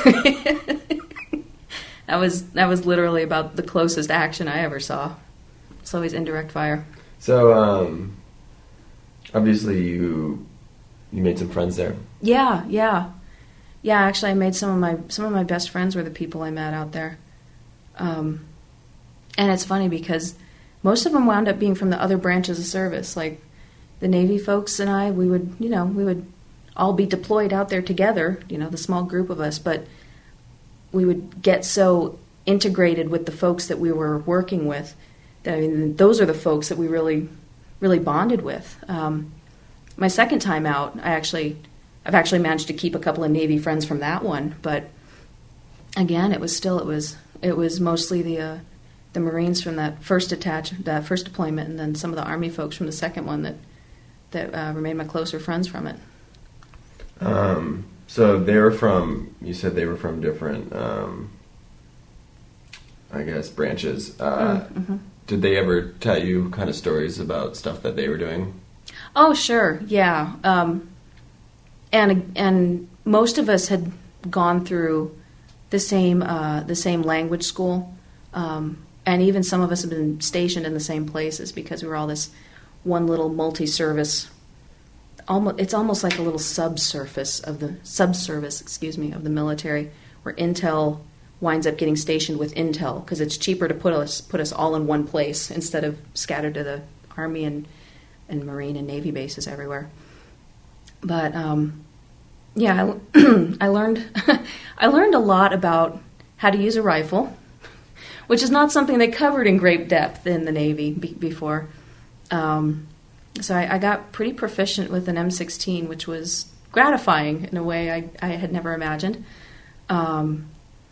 B: That was that was literally about the closest action I ever saw. It's always indirect fire.
A: So, um, obviously you you made some friends there.
B: Yeah, yeah, yeah. Actually, I made some of my some of my best friends were the people I met out there. Um, and it's funny because most of them wound up being from the other branches of service. Like the Navy folks and I, we would you know we would all be deployed out there together. You know, the small group of us, but we would get so integrated with the folks that we were working with. That, I mean, those are the folks that we really, really bonded with. Um, my second time out, I actually, I've actually managed to keep a couple of Navy friends from that one. But again, it was still, it was, it was mostly the, uh, the Marines from that first attach, that first deployment, and then some of the Army folks from the second one that, that uh, remained my closer friends from it.
A: Um. So they were from, you said they were from different, um, I guess, branches. Uh, mm-hmm. Did they ever tell you kind of stories about stuff that they were doing?
B: Oh, sure, yeah. Um, and and most of us had gone through the same uh, the same language school, um, and even some of us have been stationed in the same places because we were all this one little multi-service. Almost, it's almost like a little subsurface of the subservice, excuse me, of the military, where Intel winds up getting stationed with Intel because it's cheaper to put us put us all in one place instead of scattered to the Army and and Marine and Navy bases everywhere. But um, yeah, I, I learned I learned a lot about how to use a rifle, which is not something they covered in great depth in the Navy be- before. Um, So I, I got pretty proficient with an M sixteen, which was gratifying in a way I, I had never imagined. Um,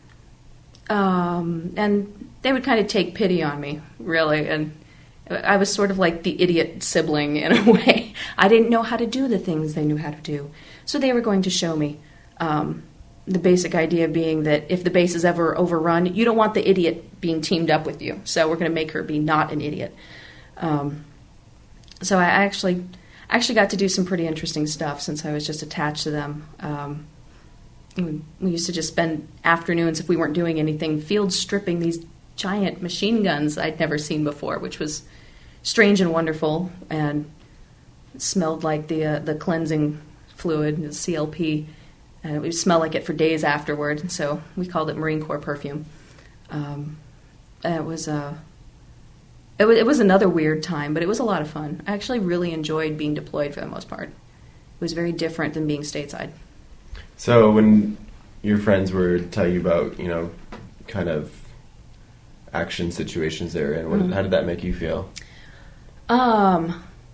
B: um, and they would kind of take pity on me, really. And I was sort of like the idiot sibling in a way. I didn't know how to do the things they knew how to do. So they were going to show me. Um, the basic idea being that if the base is ever overrun, you don't want the idiot being teamed up with you. So we're going to make her be not an idiot. Um, So I actually, actually got to do some pretty interesting stuff since I was just attached to them. Um, we used to just spend afternoons, if we weren't doing anything, field stripping these giant machine guns I'd never seen before, which was strange and wonderful, and it smelled like the uh, the cleansing fluid, the C L P, and it would smell like it for days afterward. So we called it Marine Corps perfume. Um, and it was a uh, It was, it was another weird time, but it was a lot of fun. I actually really enjoyed being deployed for the most part. It was very different than being stateside.
A: So when your friends were telling you about, you know, kind of action situations they're in, what, mm-hmm. how did that make you feel?
B: Um.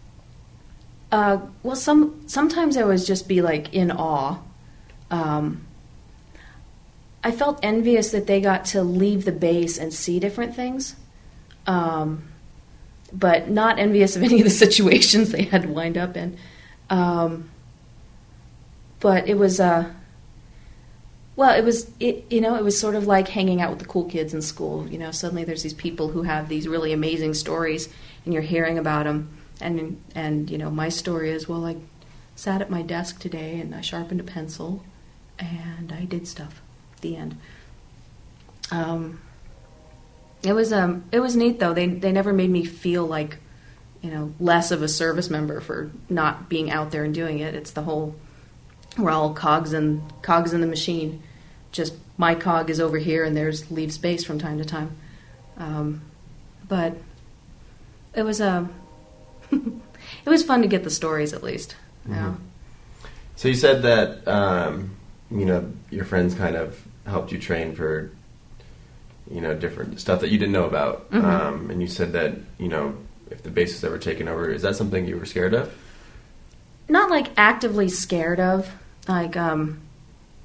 B: Uh. Well, some sometimes I would just be like in awe. Um. I felt envious that they got to leave the base and see different things. Um. But not envious of any of the situations they had to wind up in. Um, but it was, uh, well, it was, it, you know, it was sort of like hanging out with the cool kids in school. You know, suddenly there's these people who have these really amazing stories, and you're hearing about them. And, and you know, my story is, well, I sat at my desk today, and I sharpened a pencil, and I did stuff. The end. Um... It was um it was neat though. They they never made me feel like, you know, less of a service member for not being out there and doing it. It's the whole, we're all cogs in cogs in the machine. Just my cog is over here and theirs leaves base from time to time. Um, but it was a it was fun to get the stories at least. Mm-hmm. Yeah.
A: So you said that um, you know, your friends kind of helped you train for, you know, different stuff that you didn't know about. Mm-hmm. Um, and you said that, you know, if the base was ever taken over, is that something you were scared of?
B: Not like actively scared of. Like, um,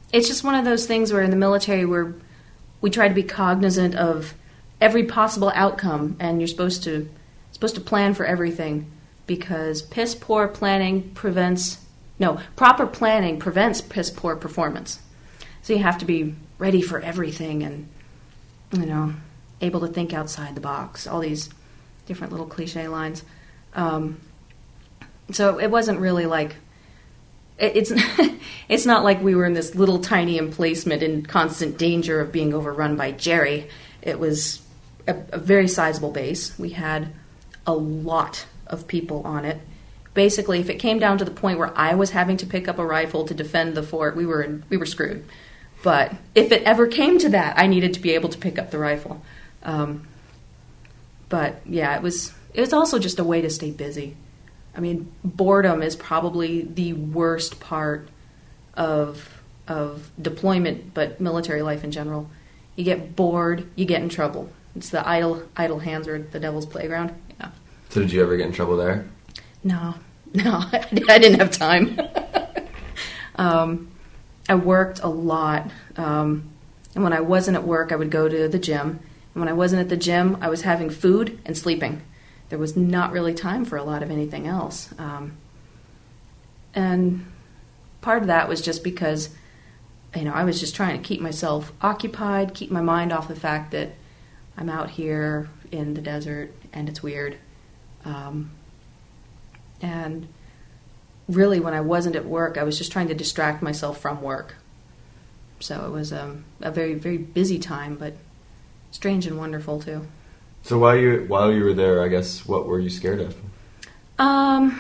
B: it's just one of those things where in the military where we try to be cognizant of every possible outcome, and you're supposed to supposed to plan for everything, because piss poor planning prevents no proper planning prevents piss poor performance. So you have to be ready for everything, and you know, able to think outside the box. All these different little cliche lines. Um, so it wasn't really like it, it's it's not like we were in this little tiny emplacement in constant danger of being overrun by Jerry. It was a, a very sizable base. We had a lot of people on it. Basically, if it came down to the point where I was having to pick up a rifle to defend the fort, we were we were screwed. But if it ever came to that, I needed to be able to pick up the rifle. Um, but yeah, it was it was also just a way to stay busy. I mean, boredom is probably the worst part of of deployment, but military life in general. You get bored, you get in trouble. It's the idle idle hands are the devil's playground. Yeah.
A: So did you ever get in trouble there?
B: No, no, I didn't have time. um, I worked a lot, um, and when I wasn't at work, I would go to the gym. And when I wasn't at the gym, I was having food and sleeping. There was not really time for a lot of anything else. Um, and part of that was just because, you know, I was just trying to keep myself occupied, keep my mind off the fact that I'm out here in the desert and it's weird. Um, and really, when I wasn't at work, I was just trying to distract myself from work. So it was um, a very, very busy time, but strange and wonderful too.
A: So while you while you were there, I guess, what were you scared of?
B: Um,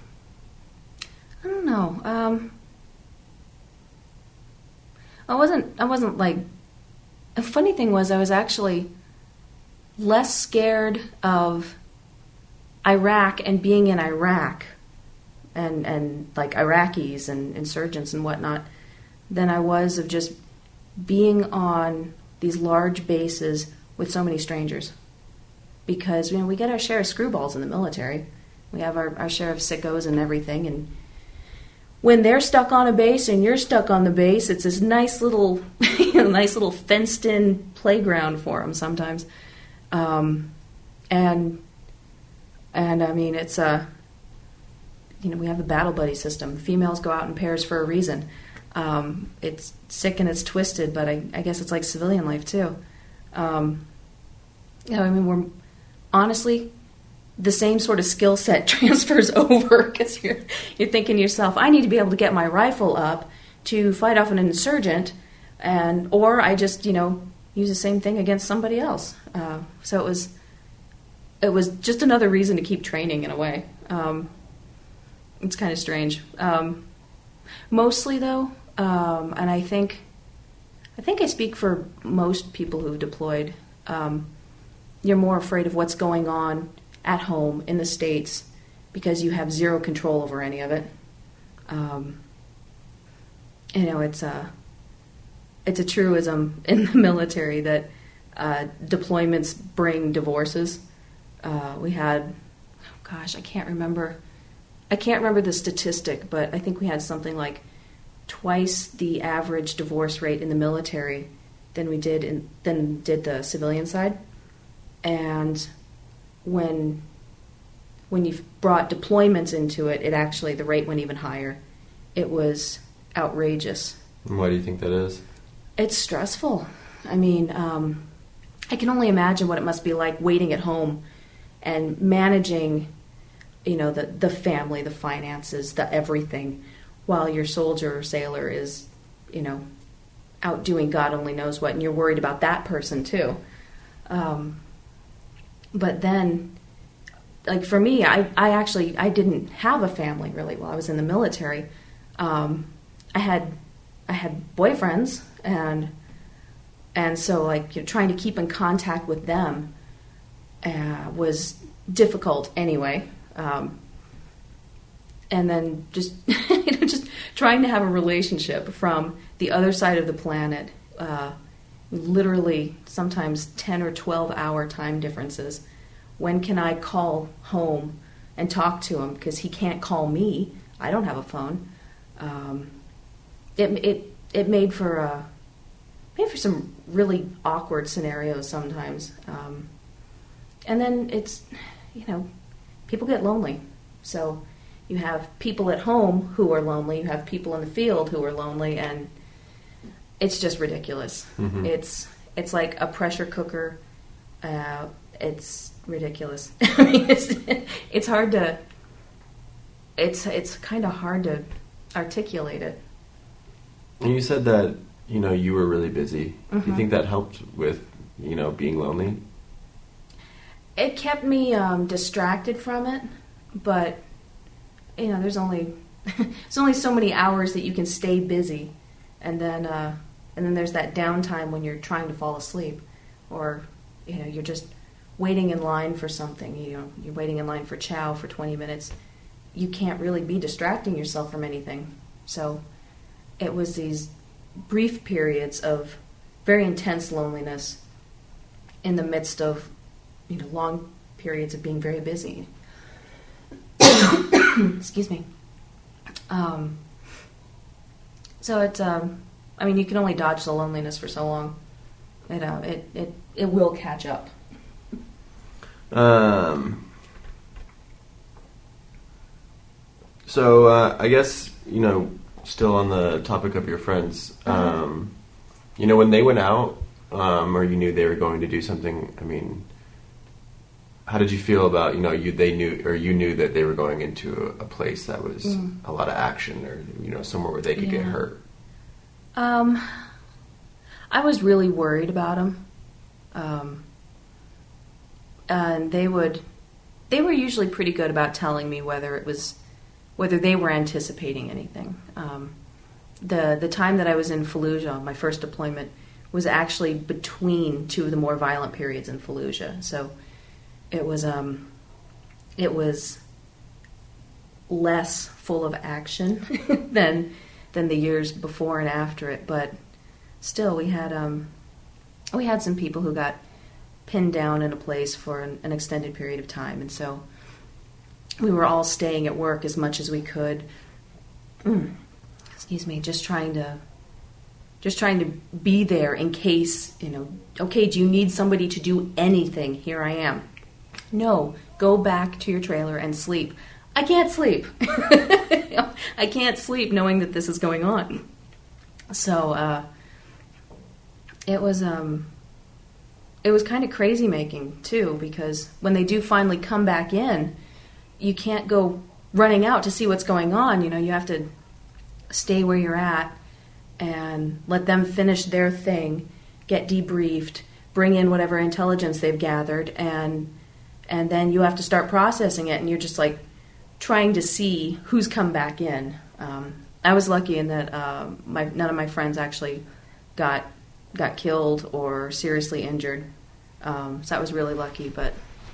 B: I don't know. Um, I wasn't. I wasn't like. A funny thing was, I was actually less scared of Iraq and being in Iraq, and and like Iraqis and insurgents and whatnot, than I was of just being on these large bases with so many strangers. Because, you know, we get our share of screwballs in the military. We have our, our share of sickos and everything. And when they're stuck on a base and you're stuck on the base, it's this nice little, you know, nice little fenced-in playground for them sometimes. Um, and and I mean, it's a, you know, we have the battle buddy system. Females go out in pairs for a reason. Um, it's sick and it's twisted, but I, I guess it's like civilian life too. Um, you know, I mean, we're honestly, the same sort of skill set transfers over, because you're you're thinking to yourself, I need to be able to get my rifle up to fight off an insurgent, and or I just, you know, use the same thing against somebody else. Uh, so it was it was just another reason to keep training in a way. Um, it's kind of strange. Um, mostly though, um, and I think I think I speak for most people who've deployed. Um, You're more afraid of what's going on at home in the States because you have zero control over any of it. Um, you know, it's a, it's a truism in the military that uh, deployments bring divorces. Uh, we had, oh gosh, I can't remember. I can't remember the statistic, but I think we had something like twice the average divorce rate in the military than we did in than did the civilian side. And when when you brought deployments into it, it actually, the rate went even higher. It was outrageous.
A: And why do you think that is?
B: It's stressful. I mean, um, I can only imagine what it must be like waiting at home and managing, you know, the, the family, the finances, the everything, while your soldier or sailor is, you know, out doing God only knows what, and you're worried about that person too. Um, but then, like for me, I, I actually, I didn't have a family really while I was in the military. Um, I had, I had boyfriends, and, and so like, you know, trying to keep in contact with them uh, was difficult anyway. Um, and then just, you know, just trying to have a relationship from the other side of the planet, uh, literally sometimes ten or twelve hour time differences. When can I call home and talk to him? Because he can't call me. I don't have a phone. Um, it, it it made for uh, made for some really awkward scenarios sometimes. Um, and then it's, you know, people get lonely. So you have people at home who are lonely. You have people in the field who are lonely, and it's just ridiculous. Mm-hmm. It's it's like a pressure cooker. Uh, it's ridiculous. I mean, it's it's hard to. It's it's kind of hard to articulate it.
A: And you said that, you know, you were really busy. Mm-hmm. Do you think that helped with, you know, being lonely?
B: It kept me um, distracted from it, but you know, there's only there's only so many hours that you can stay busy, and then uh, and then there's that downtime when you're trying to fall asleep, or you know, you're just waiting in line for something. You know, you're waiting in line for chow for twenty minutes. You can't really be distracting yourself from anything. So it was these brief periods of very intense loneliness in the midst of, you know, long periods of being very busy. Excuse me. Um, so it's, um, I mean, you can only dodge the loneliness for so long. It, uh, it, it, it will catch up.
A: Um... So, uh, I guess, you know, still on the topic of your friends, um, you know, when they went out, um, or you knew they were going to do something, I mean, how did you feel about, you know, you they knew, or you knew that they were going into a, a place that was mm. a lot of action, or, you know, somewhere where they could yeah. get hurt?
B: Um, I was really worried about them. Um, and they would, they were usually pretty good about telling me whether it was... whether they were anticipating anything. Um, the the time that I was in Fallujah, my first deployment, was actually between two of the more violent periods in Fallujah. So it was um, it was less full of action than than the years before and after it. But still, we had um, we had some people who got pinned down in a place for an, an extended period of time, and so we were all staying at work as much as we could. Mm. Excuse me, just trying to, just trying to be there in case, you know. Okay, do you need somebody to do anything? Here I am. No, go back to your trailer and sleep. I can't sleep. I can't sleep knowing that this is going on. So uh, it was, um, it was kind of crazy making too, because when they do finally come back in, you can't go running out to see what's going on. You know, you have to stay where you're at and let them finish their thing, get debriefed, bring in whatever intelligence they've gathered, and and then you have to start processing it, and you're just like trying to see who's come back in. Um, I was lucky in that uh, my none of my friends actually got got killed or seriously injured, um, so that was really lucky. But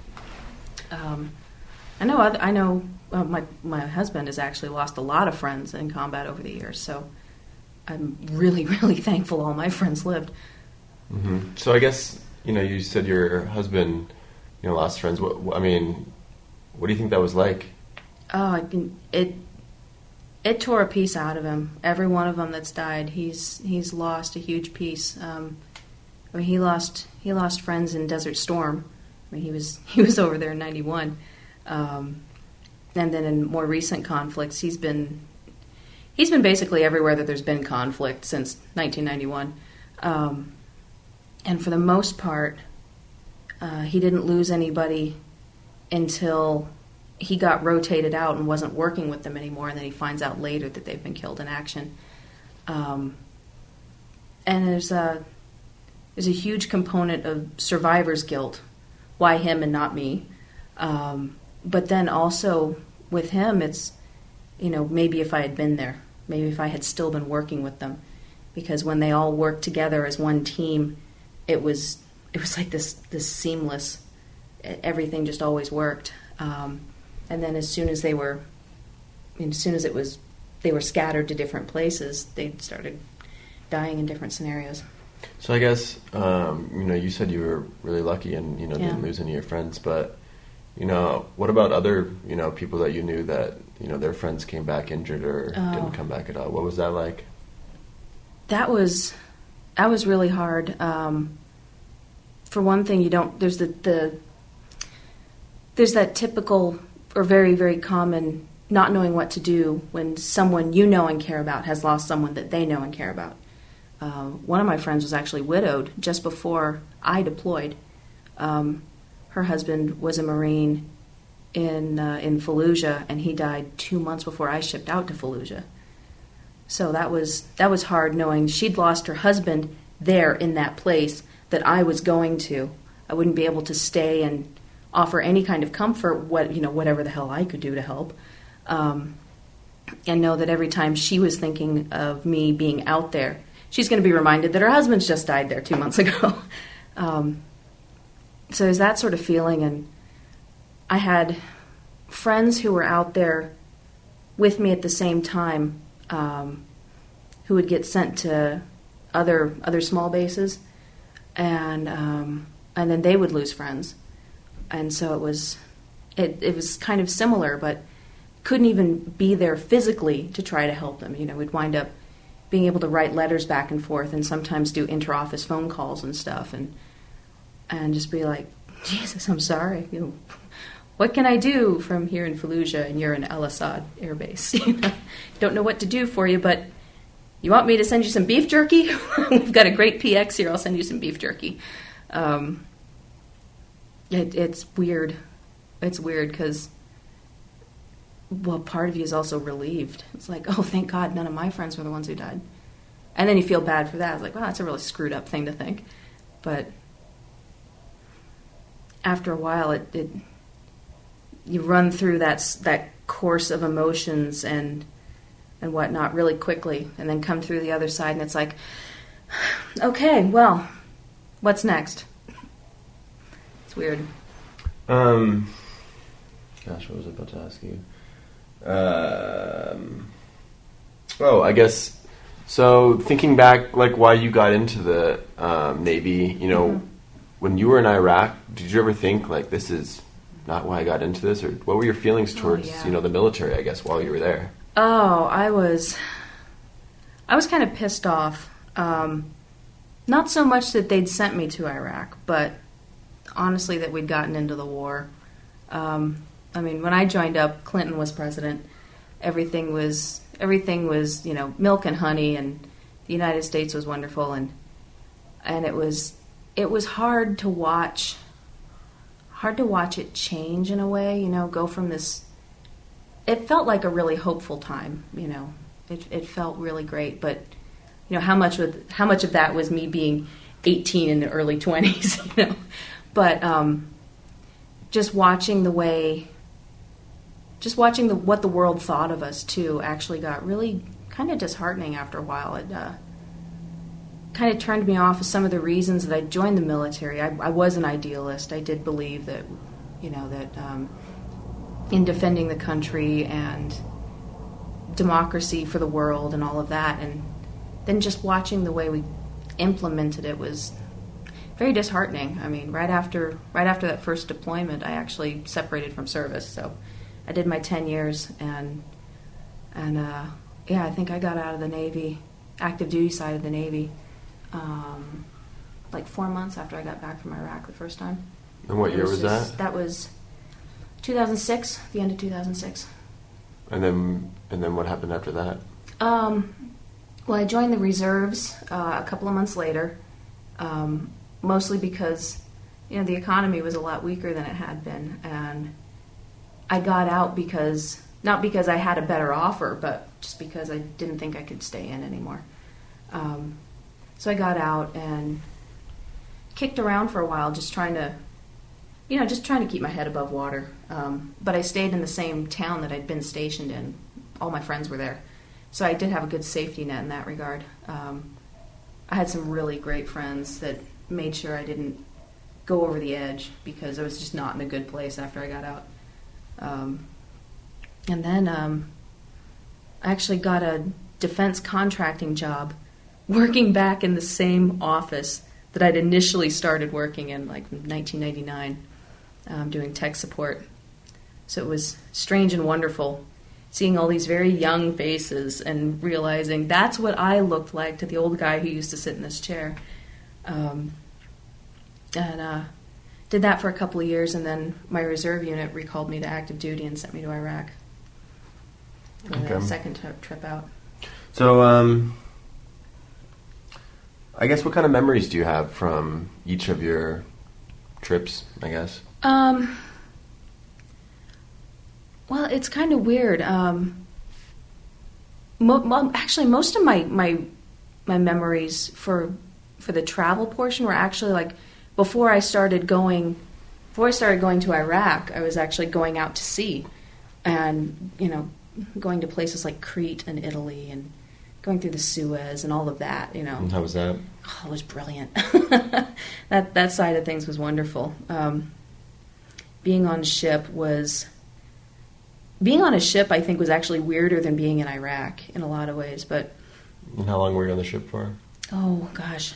B: um, I know other, I know uh, my my husband has actually lost a lot of friends in combat over the years, so I'm really, really thankful all my friends lived.
A: Mm-hmm. So I guess, you know, you said your husband, you know, lost friends. What, I mean, what do you think that was like?
B: Oh, it it tore a piece out of him. Every one of them that's died, he's he's lost a huge piece. Um, I mean, he lost he lost friends in Desert Storm. I mean, he was he was over there in ninety-one. Um, and then in more recent conflicts, he's been he's been basically everywhere that there's been conflict since nineteen ninety-one. Um, and for the most part, uh, he didn't lose anybody until he got rotated out and wasn't working with them anymore, and then he finds out later that they've been killed in action. Um, and there's a there's a huge component of survivor's guilt. Why him and not me? Um, But then also with him, it's, you know, maybe if I had been there, maybe if I had still been working with them, because when they all worked together as one team, it was it was like this this seamless. Everything just always worked. Um, and then as soon as they were, I mean, as soon as it was, they were scattered to different places, they started dying in different scenarios.
A: So I guess um, you know, you said you were really lucky and, you know,
B: yeah.
A: didn't lose any of your friends, but. You know, what about other, you know, people that you knew that, you know, their friends came back injured or
B: oh.
A: didn't come back at all? What was that like?
B: that was that was really hard. Um, for one thing, you don't. There's the, the there's that typical or very very common not knowing what to do when someone you know and care about has lost someone that they know and care about. Uh, one of my friends was actually widowed just before I deployed. Um, her husband was a Marine in uh, in Fallujah, and he died two months before I shipped out to Fallujah. So that was that was hard, knowing she'd lost her husband there in that place that I was going to. I wouldn't be able to stay and offer any kind of comfort, what you know, whatever the hell I could do to help, um, and know that every time she was thinking of me being out there, she's going to be reminded that her husband's just died there two months ago. um, so there's that sort of feeling, and I had friends who were out there with me at the same time, um, who would get sent to other other small bases, and um, and then they would lose friends, and so it was it it was kind of similar, but couldn't even be there physically to try to help them. You know, we'd wind up being able to write letters back and forth, and sometimes do inter-office phone calls and stuff, and and just be like, Jesus, I'm sorry. You know, what can I do from here in Fallujah, and you're in Al Assad Air Base? You know, don't know what to do for you, but you want me to send you some beef jerky? We've got a great P X here. I'll send you some beef jerky. Um, it, it's weird. It's weird because, well, part of you is also relieved. It's like, oh, thank God none of my friends were the ones who died. And then you feel bad for that. It's like, wow, that's a really screwed up thing to think. But after a while, it, it you run through that that course of emotions and and whatnot really quickly, and then come through the other side, and it's like, okay, well, what's next? It's weird.
A: Um, gosh, what was I about to ask you? Um, oh, I guess, so thinking back, like, why you got into the um, Navy, you know, mm-hmm. when you were in Iraq, did you ever think, like, this is not why I got into this? Or what were your feelings towards, oh, yeah. you know, the military, I guess, while you were there?
B: Oh, I was, I was kind of pissed off. Um, not so much that they'd sent me to Iraq, but honestly that we'd gotten into the war. Um, I mean, when I joined up, Clinton was president. Everything was, everything was, you know, milk and honey, and the United States was wonderful, and and it was, it was hard to watch, hard to watch it change in a way. You know, go from this. It felt like a really hopeful time, you know. It it felt really great, but you know, how much with how much of that was me being eighteen in the early twenties, you know. But um, just watching the way, just watching the what the world thought of us too, actually got really kind of disheartening after a while. It uh, kind of turned me off of some of the reasons that I joined the military. I, I was an idealist. I did believe that, you know, that. Um, in defending the country and democracy for the world and all of that, and then just watching the way we implemented it was very disheartening. I mean, right after right after that first deployment, I actually separated from service, so I did my ten years, and and uh, yeah, I think I got out of the Navy, active duty side of the Navy, um, like four months after I got back from Iraq the first time.
A: And what year was, was
B: just,
A: that?
B: That was two thousand six, the end of two thousand six.
A: And then, and then what happened after that?
B: Um, well, I joined the reserves uh, a couple of months later, um, mostly because, you know, the economy was a lot weaker than it had been, and I got out because, not because I had a better offer, but just because I didn't think I could stay in anymore. Um, so I got out and kicked around for a while, just trying to, you know, just trying to keep my head above water. Um, but I stayed in the same town that I'd been stationed in. All my friends were there. So I did have a good safety net in that regard. Um, I had some really great friends that made sure I didn't go over the edge because I was just not in a good place after I got out. Um, and then um, I actually got a defense contracting job working back in the same office that I'd initially started working in, like nineteen ninety-nine, um, doing tech support. So it was strange and wonderful seeing all these very young faces and realizing that's what I looked like to the old guy who used to sit in this chair. Um, and uh, did that for a couple of years, and then my reserve unit recalled me to active duty and sent me to Iraq for
A: Okay.
B: the second t- trip out.
A: So, um, I guess what kind of memories do you have from each of your trips, I guess?
B: Um, well, it's kind of weird. Um, mo- mo- actually, most of my, my my memories for for the travel portion were actually like before I started going before I started going to Iraq. I was actually going out to sea, and you know, going to places like Crete and Italy, and going through the Suez and all of that. You know,
A: And how was that?
B: oh, it was brilliant. that that side of things was wonderful. Um, being on ship was being on a ship. I think was actually weirder than being in Iraq in a lot of ways. But
A: And how long were you on the ship for?
B: oh gosh,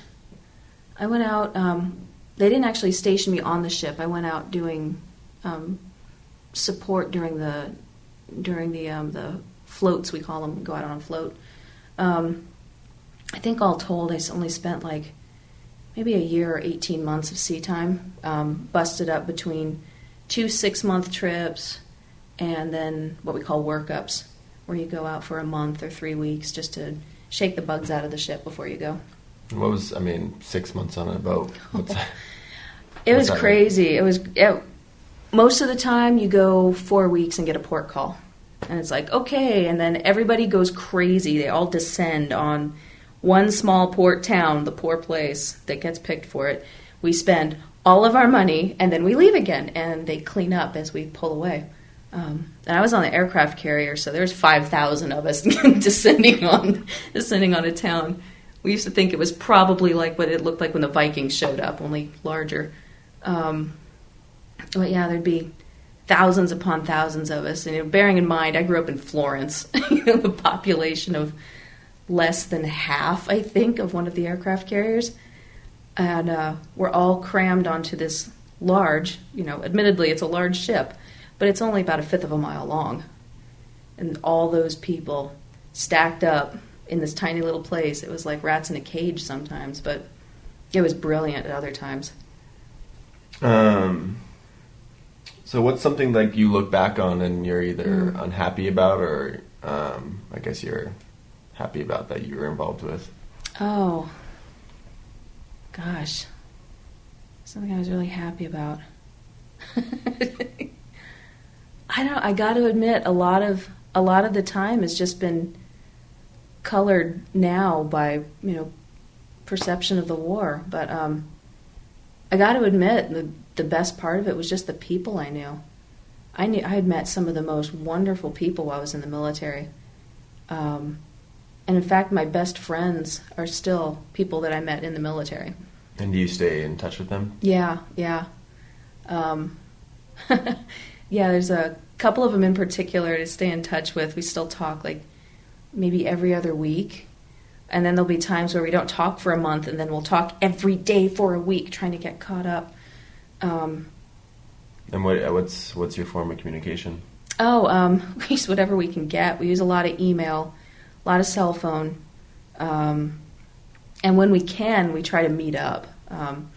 B: I went out. Um, they didn't actually station me on the ship. I went out doing um, support during the during the um, the floats, we call them. Go out on a float. Um, I think all told, I only spent like maybe a year or eighteen months of sea time, um, busted up between two six-month trips and then what we call workups, where you go out for a month or three weeks just to shake the bugs out of the ship before you go.
A: What was, I mean, six months on a boat? What's that?
B: It
A: What's
B: was
A: that
B: crazy. It was it, most of the time you go four weeks and get a port call. And it's like, okay, and then everybody goes crazy. They all descend on one small port town, the poor place that gets picked for it. We spend all of our money, and then we leave again, and they clean up as we pull away. Um, and I was on the aircraft carrier, so there's five thousand of us descending on descending on a town. We used to think it was probably like what it looked like when the Vikings showed up, only larger. Um, but yeah, there'd be thousands upon thousands of us. And you know, bearing in mind, I grew up in Florence, you know, the population of less than half, I think, of one of the aircraft carriers. And uh, we're all crammed onto this large, you know, admittedly it's a large ship, but it's only about a fifth of a mile long. And all those people stacked up in this tiny little place. It was like rats in a cage sometimes, but it was brilliant at other times.
A: Um, so what's something like you look back on and you're either
B: Mm.
A: unhappy about or um, I guess you're happy about that you were involved with?
B: Oh, gosh. Something I was really happy about. I don't I got to admit a lot of a lot of the time has just been colored now by, you know, perception of the war, but um I got to admit the the best part of it was just the people I knew. I knew I had met some of the most wonderful people while I was in the military. Um And in fact, my best friends are still people that I met in the military.
A: And do you stay in touch with them?
B: Yeah, yeah. Um, yeah, there's a couple of them in particular to stay in touch with. We still talk like maybe every other week. And then there'll be times where we don't talk for a month, and then we'll talk every day for a week trying to get caught up. Um,
A: And what what's what's your form of communication?
B: oh, um, we use whatever we can get. We use a lot of email. A lot of cell phone, um, and when we can, we try to meet up. Um,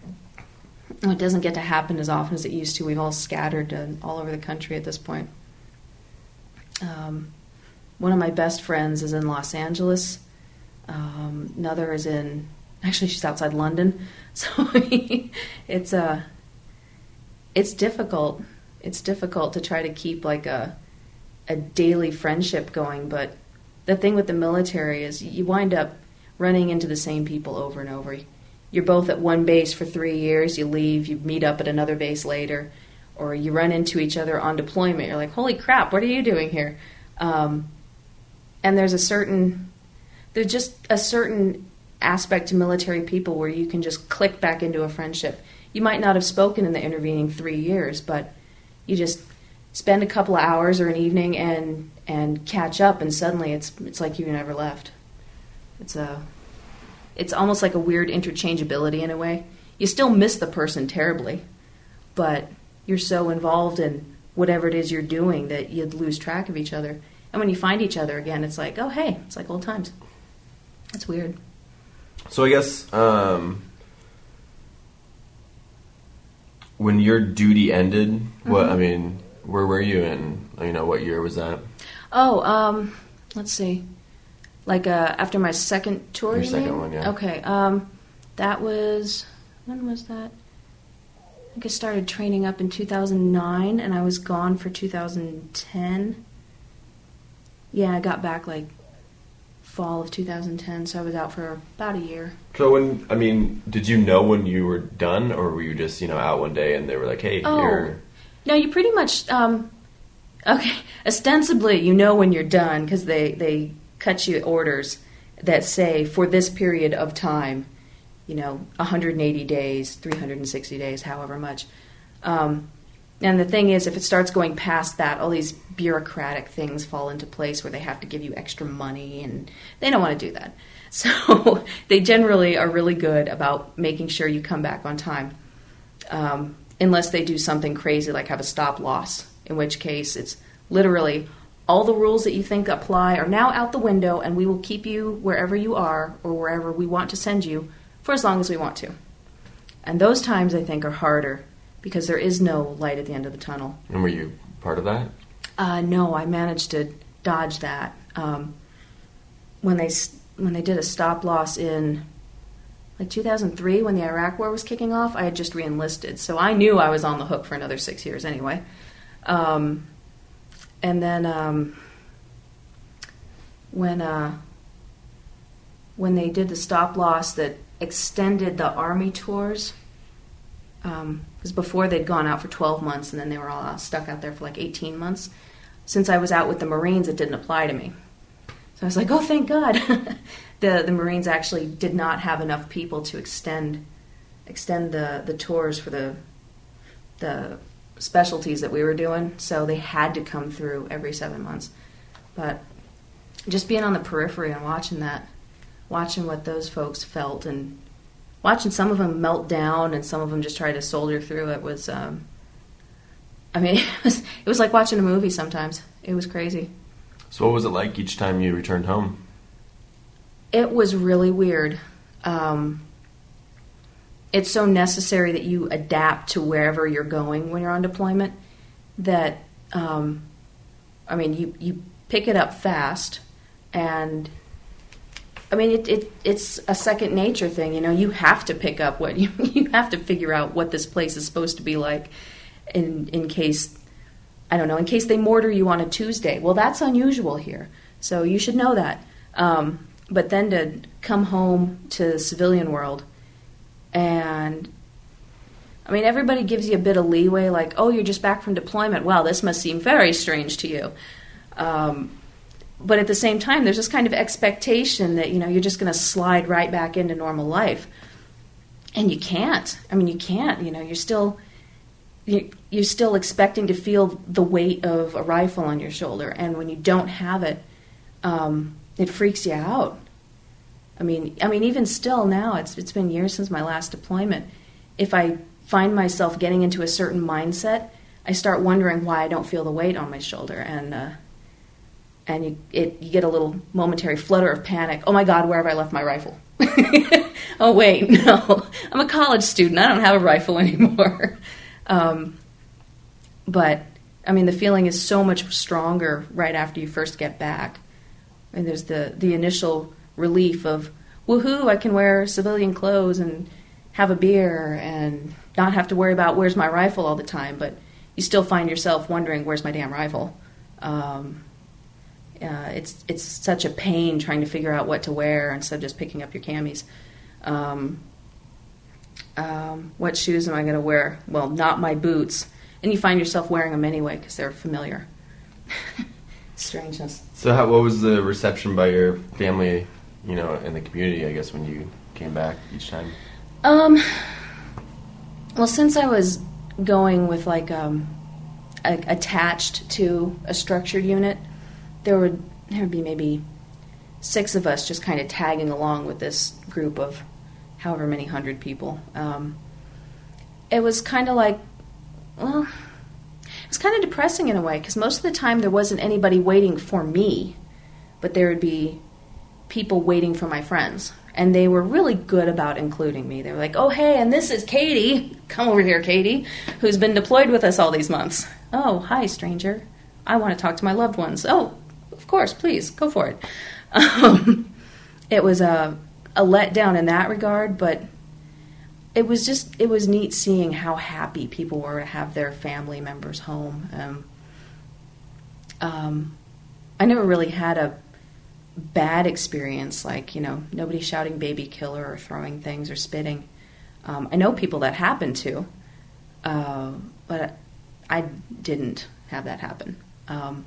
B: it doesn't get to happen as often as it used to. We've all scattered uh, all over the country at this point. Um, one of my best friends is in Los Angeles. Um, another is in, actually, she's outside London. So it's uh, it's difficult. It's difficult to try to keep like a a daily friendship going, but the thing with the military is you wind up running into the same people over and over. You're both at one base for three years, you leave, you meet up at another base later, or you run into each other on deployment. You're like, holy crap, what are you doing here? Um, and there's a certain, there's just a certain aspect to military people where you can just click back into a friendship. You might not have spoken in the intervening three years, but you just spend a couple of hours or an evening and and catch up, and suddenly it's it's like you never left. It's a it's almost like a weird interchangeability in a way. You still miss the person terribly, but you're so involved in whatever it is you're doing that you'd lose track of each other. And when you find each other again, it's like, oh, hey, it's like old times. It's weird.
A: So I guess um, when your duty ended, mm-hmm. what I mean, where were you in? You know, what year was that?
B: Oh, um, let's see. Like uh, after my second tour.
A: Your
B: you
A: second
B: mean?
A: one, yeah.
B: Okay. Um, that was when was that? I think I started training up in two thousand nine, and I was gone for two thousand ten. Yeah, I got back like fall of two thousand ten, so I was out for about a year.
A: So when, I mean, did you know when you were done, or were you just, you know, out one day and they were like, hey,
B: oh.
A: you're...
B: No, you pretty much, um, okay, ostensibly you know when you're done because they, they cut you orders that say for this period of time, you know, one hundred eighty days, three hundred sixty days, however much. Um, and the thing is, if it starts going past that, all these bureaucratic things fall into place where they have to give you extra money, and they don't want to do that. So they generally are really good about making sure you come back on time, um, unless they do something crazy like have a stop loss, in which case it's literally all the rules that you think apply are now out the window, and we will keep you wherever you are or wherever we want to send you for as long as we want to. And those times, I think, are harder because there is no light at the end of the tunnel.
A: And were you part of that?
B: Uh, no, I managed to dodge that. Um, when they when they did a stop loss in like two thousand three, when the Iraq War was kicking off, I had just re-enlisted, so I knew I was on the hook for another six years anyway. Um, and then um, when uh, when they did the stop loss that extended the Army tours, because um, before they'd gone out for twelve months and then they were all stuck out there for like eighteen months. Since I was out with the Marines, it didn't apply to me. So I was like, oh, thank God. the the Marines actually did not have enough people to extend extend the, the tours for the the specialties that we were doing, so they had to come through every seven months. But just being on the periphery and watching that, watching what those folks felt, and watching some of them melt down and some of them just try to soldier through it was, um, I mean, it was, it was like watching a movie sometimes. It was crazy.
A: So what was it like each time you returned home?
B: It was really weird. Um, it's so necessary that you adapt to wherever you're going when you're on deployment that, um, I mean, you, you pick it up fast, and I mean, it, it it's a second nature thing. You know, you have to pick up what you you have to figure out what this place is supposed to be like, in in case, I don't know, in case they mortar you on a Tuesday. Well, that's unusual here, so you should know that. Um, but then to come home to the civilian world, and I mean, everybody gives you a bit of leeway, like, oh, you're just back from deployment. Wow, this must seem very strange to you. Um, But at the same time, there's this kind of expectation that, you know, you're just going to slide right back into normal life. And you can't. I mean, you can't. You know, you're still you're still expecting to feel the weight of a rifle on your shoulder. And when you don't have it, um, it freaks you out. I mean, I mean, even still now, it's it's been years since my last deployment. If I find myself getting into a certain mindset, I start wondering why I don't feel the weight on my shoulder. And, uh, And you, it, you get a little momentary flutter of panic. Oh my God, where have I left my rifle? Oh wait, no, I'm a college student. I don't have a rifle anymore. Um, but I mean, the feeling is so much stronger right after you first get back. And there's the the initial relief of, woohoo! I can wear civilian clothes and have a beer and not have to worry about where's my rifle all the time. But you still find yourself wondering, where's my damn rifle? Um, Uh, it's it's such a pain trying to figure out what to wear instead of just picking up your camis. Um, um, what shoes am I going to wear? Well, not my boots. And you find yourself wearing them anyway because they're familiar. Strangeness.
A: So how, what was the reception by your family, you know, in the community, I guess, when you came back each time?
B: Um. Well, since I was going with, like, um, a, attached to a structured unit, there would there would be maybe six of us just kind of tagging along with this group of however many hundred people. Um, it was kind of like, well, it was kind of depressing in a way, because most of the time there wasn't anybody waiting for me, but there would be people waiting for my friends. And they were really good about including me. They were like, oh, hey, and this is Katie. Come over here, Katie, who's been deployed with us all these months. Oh, hi, stranger. I want to talk to my loved ones. Oh, of course, please, go for it. Um, it was a, a letdown in that regard, but it was just, it was neat seeing how happy people were to have their family members home. Um, um, I never really had a bad experience, like, you know, nobody shouting baby killer or throwing things or spitting. Um, I know people that happened to, uh, but I didn't have that happen. Um,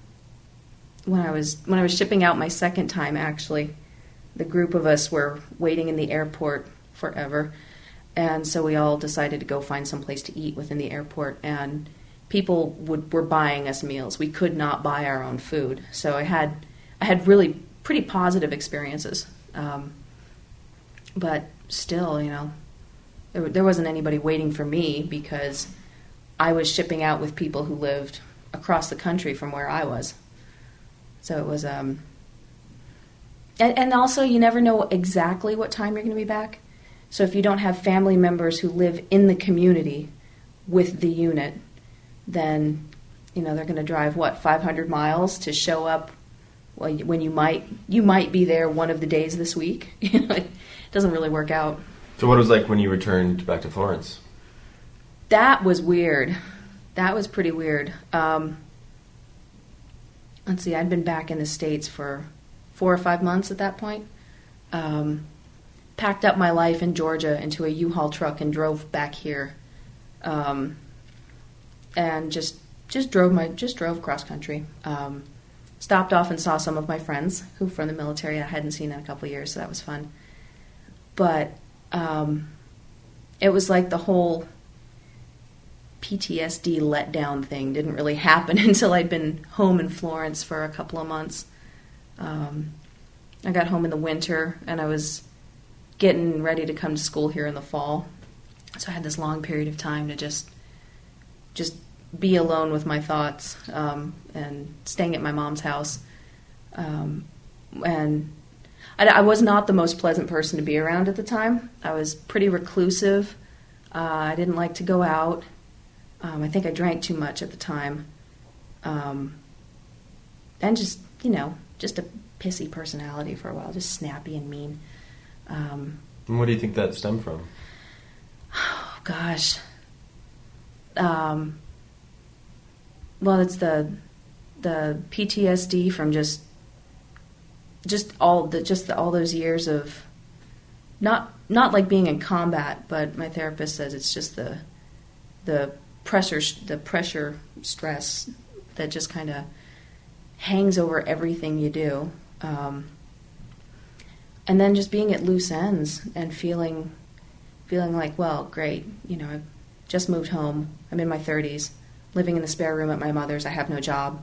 B: when I was when I was shipping out my second time, actually, the group of us were waiting in the airport forever, and so we all decided to go find some place to eat within the airport, and people would were buying us meals. We could not buy our own food, so I had I had really pretty positive experiences, um, but still, you know, there, there wasn't anybody waiting for me because I was shipping out with people who lived across the country from where I was. So it was, um, and, and also you never know exactly what time you're going to be back. So if you don't have family members who live in the community with the unit, then, you know, they're going to drive, what, five hundred miles to show up. Well, when you might you might be there one of the days this week. It doesn't really work out.
A: So what was it like when you returned back to Florence?
B: That was weird. That was pretty weird. Um, let's see, I'd been back in the States for four or five months at that point. Um, packed up my life in Georgia into a U-Haul truck and drove back here. Um, and just just drove my just drove cross country. Um, Stopped off and saw some of my friends who were from the military I hadn't seen in a couple of years, so that was fun. But um, it was like the whole P T S D letdown thing didn't really happen until I'd been home in Florence for a couple of months. Um, I got home in the winter, and I was getting ready to come to school here in the fall. So I had this long period of time to just just be alone with my thoughts, um, and staying at my mom's house. Um, and I, I was not the most pleasant person to be around at the time. I was pretty reclusive. Uh, I didn't like to go out. Um, I think I drank too much at the time. Um, and just, you know, just a pissy personality for a while, just snappy and mean. Um,
A: and what do you think that stemmed from?
B: Oh, gosh. Um... Well, it's the the P T S D from just just all the just the, all those years of not not like being in combat, but my therapist says it's just the the pressure the pressure stress that just kind of hangs over everything you do, um, and then just being at loose ends and feeling feeling like, well, great, you know, I've just moved home, I'm in my thirties. Living in the spare room at my mother's, I have no job.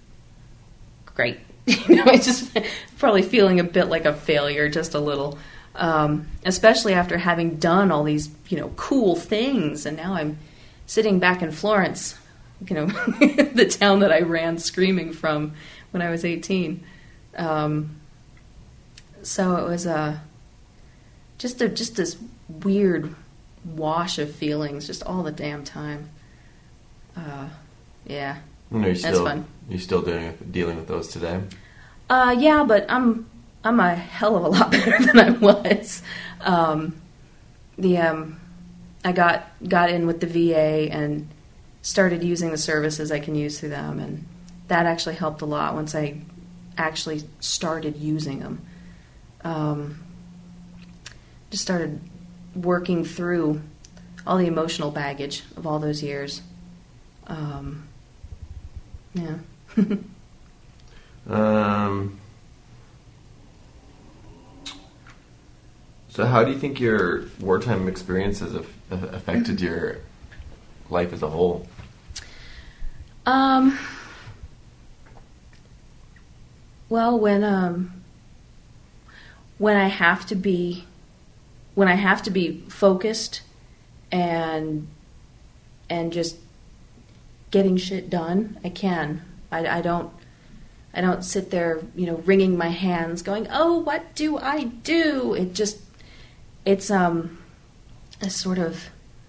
B: Great. You know, it's just probably feeling a bit like a failure, just a little. Um, especially after having done all these, you know, cool things. And now I'm sitting back in Florence, you know, the town that I ran screaming from when I was eighteen. Um, so it was a, just a, just this weird wash of feelings, just all the damn time. Uh, yeah,
A: and are you
B: that's
A: still,
B: fun.
A: You're still dealing dealing with those today?
B: Uh, yeah, but I'm I'm a hell of a lot better than I was. Um, the um, I got got in with the V A and started using the services I can use through them, and that actually helped a lot once I actually started using them. Um, just started working through all the emotional baggage of all those years. Um, yeah.
A: um, so how do you think your wartime experiences have affected your life as a whole?
B: Um, well, when, um, when I have to be, when I have to be focused and, and just getting shit done, I can. I, I don't. I don't sit there, you know, wringing my hands, going, "Oh, what do I do?" It just, it's um, a sort of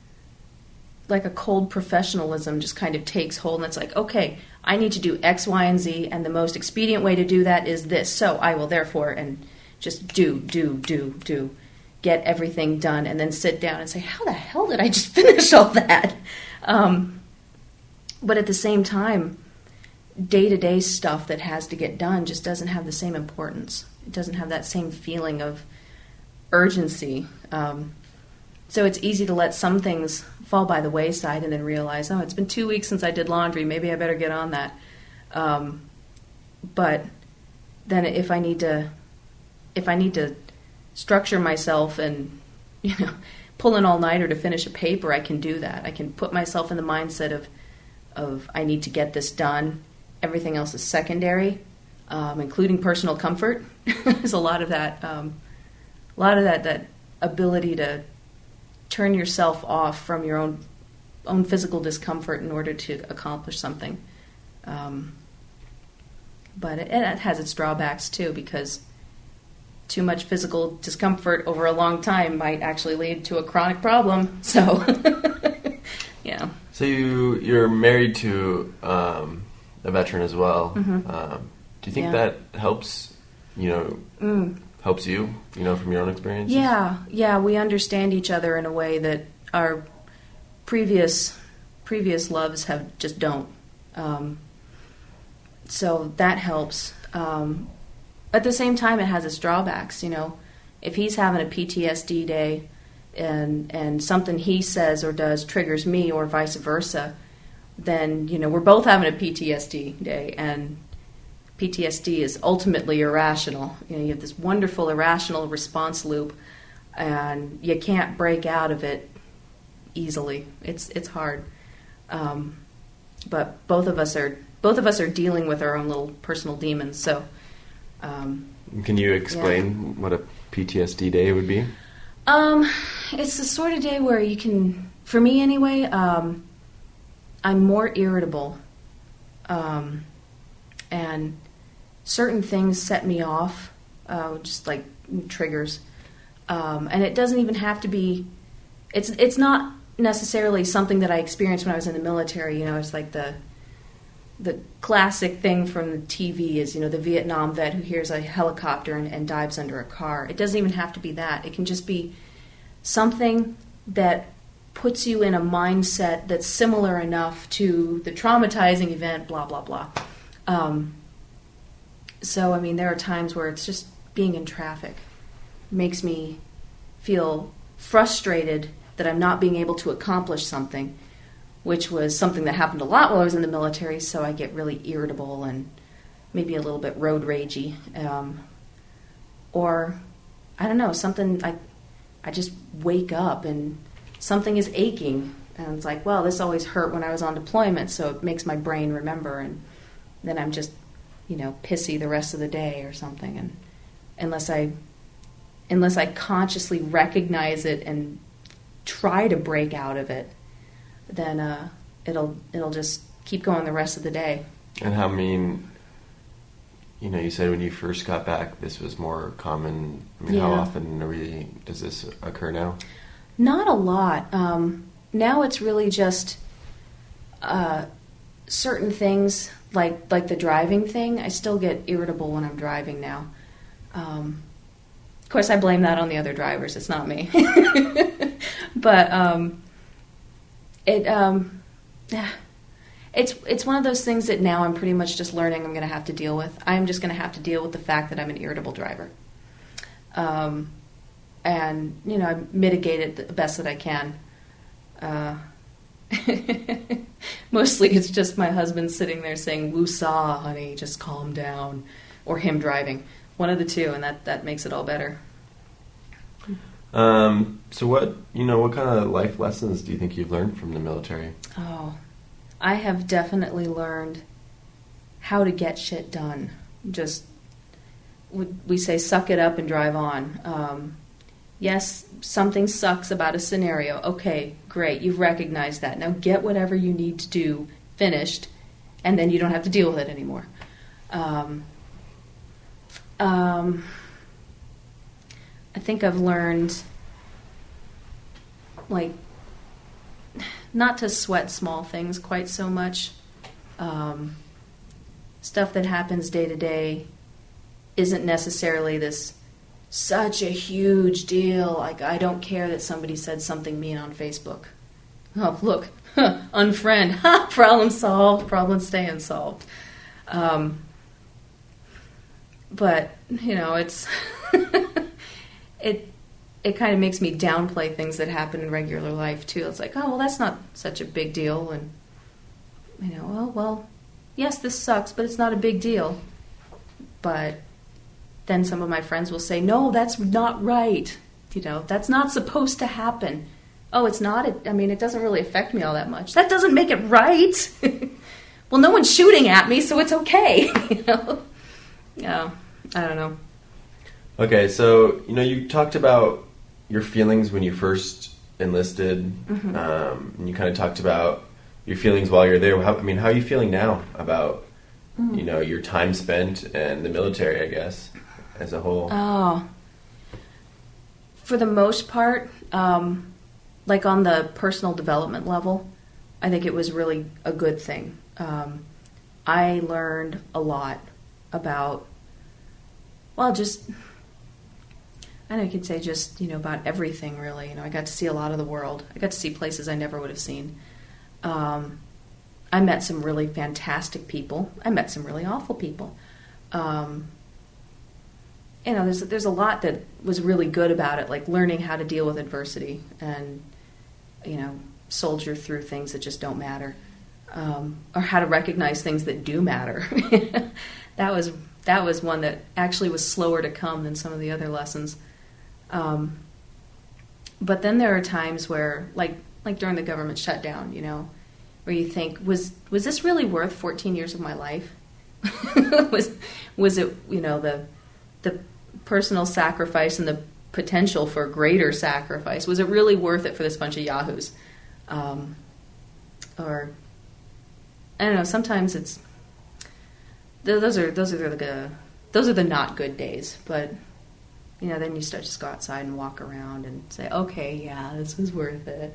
B: like a cold professionalism just kind of takes hold, and it's like, okay, I need to do X, Y, and Z, and the most expedient way to do that is this. So I will therefore, and just do, do, do, do, get everything done, and then sit down and say, how the hell did I just finish all that? Um, but at the same time, day-to-day stuff that has to get done just doesn't have the same importance. It doesn't have that same feeling of urgency. Um, so it's easy to let some things fall by the wayside and then realize, oh, it's been two weeks since I did laundry. Maybe I better get on that. Um, but then if I need to, if I need to structure myself and, you know, pull an all-nighter to finish a paper, I can do that. I can put myself in the mindset of, of I need to get this done. Everything else is secondary, um, including personal comfort. There's a lot of that, um, a lot of that, that ability to turn yourself off from your own own physical discomfort in order to accomplish something. Um, but it, it has its drawbacks too, because too much physical discomfort over a long time might actually lead to a chronic problem. So, yeah.
A: So you you're married to um, a veteran as well.
B: Mm-hmm.
A: Um, do you think
B: Yeah.
A: that helps? You know.
B: Mm.
A: Helps you, you know, from your own experience?
B: Yeah, yeah, we understand each other in a way that our previous previous loves have just don't. Um, so that helps. Um, at the same time, it has its drawbacks. You know, if he's having a P T S D day, and and something he says or does triggers me, or vice versa, then you know we're both having a P T S D day, and P T S D is ultimately irrational. You know, you have this wonderful irrational response loop, and you can't break out of it easily. It's it's hard, um, but both of us are both of us are dealing with our own little personal demons. So, um,
A: can you explain
B: yeah.
A: what a P T S D day would be?
B: Um, it's the sort of day where you can, for me anyway, um, I'm more irritable, um, and certain things set me off, uh, just like triggers. Um, and it doesn't even have to be, it's it's not necessarily something that I experienced when I was in the military. You know, it's like the the classic thing from the T V is, you know, the Vietnam vet who hears a helicopter and, and dives under a car. It doesn't even have to be that. It can just be something that puts you in a mindset that's similar enough to the traumatizing event, blah, blah, blah. Um, So, I mean, there are times where it's just being in traffic makes me feel frustrated that I'm not being able to accomplish something, which was something that happened a lot while I was in the military, so I get really irritable and maybe a little bit road ragey. Um, or, I don't know, something, I, I just wake up and something is aching. And it's like, well, this always hurt when I was on deployment, so it makes my brain remember. And then I'm just, you know, pissy the rest of the day or something. And unless I, unless I consciously recognize it and try to break out of it, then uh, it'll it'll just keep going the rest of the day.
A: And how mean, you know, you said when you first got back, this was more common. I mean,
B: Yeah.
A: how often are we, does this occur now?
B: Not a lot. Um, now it's really just uh, certain things, like like the driving thing. I still get irritable when I'm driving now. Um, of course, I blame that on the other drivers. It's not me. But um, it um, it's it's one of those things that now I'm pretty much just learning I'm going to have to deal with. I'm just going to have to deal with the fact that I'm an irritable driver. Um, and, you know, I mitigate it the best that I can. Uh, mostly it's just my husband sitting there saying, "Woosah, honey, just calm down," or him driving. One of the two, and that, that makes it all better.
A: Um, so what, you know, what kind of life lessons do you think you've learned from the military?
B: Oh, I have definitely learned how to get shit done. Just, we say suck it up and drive on. Um, yes, something sucks about a scenario. Okay, great, you've recognized that. Now get whatever you need to do finished, and then you don't have to deal with it anymore. Um, um, I think I've learned, like, not to sweat small things quite so much. Um, stuff that happens day to day isn't necessarily this such a huge deal. Like, I don't care that somebody said something mean on Facebook. Oh, look, unfriend, ha, problem solved, problem staying solved. Um, but, you know, it's, it, it kind of makes me downplay things that happen in regular life, too. It's like, oh, well, that's not such a big deal. And, you know, well, well, yes, this sucks, but it's not a big deal. But then some of my friends will say, no, that's not right. You know, that's not supposed to happen. Oh, it's not? It, I mean, it doesn't really affect me all that much. That doesn't make it right. Well, no one's shooting at me, so it's okay. You know? Yeah, I don't know.
A: Okay, so, you know, you talked about your feelings when you first enlisted, mm-hmm. um, and you kind of talked about your feelings while you're there. How, I mean, how are you feeling now about, mm. you know, your time spent and the military, I guess, as a whole?
B: Oh. For the most part, um, like on the personal development level, I think it was really a good thing. Um, I learned a lot about, well, just, I know you could say just, you know, about everything really. You know, I got to see a lot of the world. I got to see places I never would have seen. Um, I met some really fantastic people. I met some really awful people. Um, you know, there's there's a lot that was really good about it, like learning how to deal with adversity and, you know, soldier through things that just don't matter, um, or how to recognize things that do matter. that was that was one that actually was slower to come than some of the other lessons. Um, but then there are times where, like like during the government shutdown, you know, where you think, was was this really worth fourteen years of my life? was was it, you know, the the personal sacrifice and the potential for greater sacrifice? Was it really worth it for this bunch of yahoos? Um, or I don't know. Sometimes it's those are those are the those are the not good days. But you know, then you start to just go outside and walk around and say, okay, yeah, this was worth it.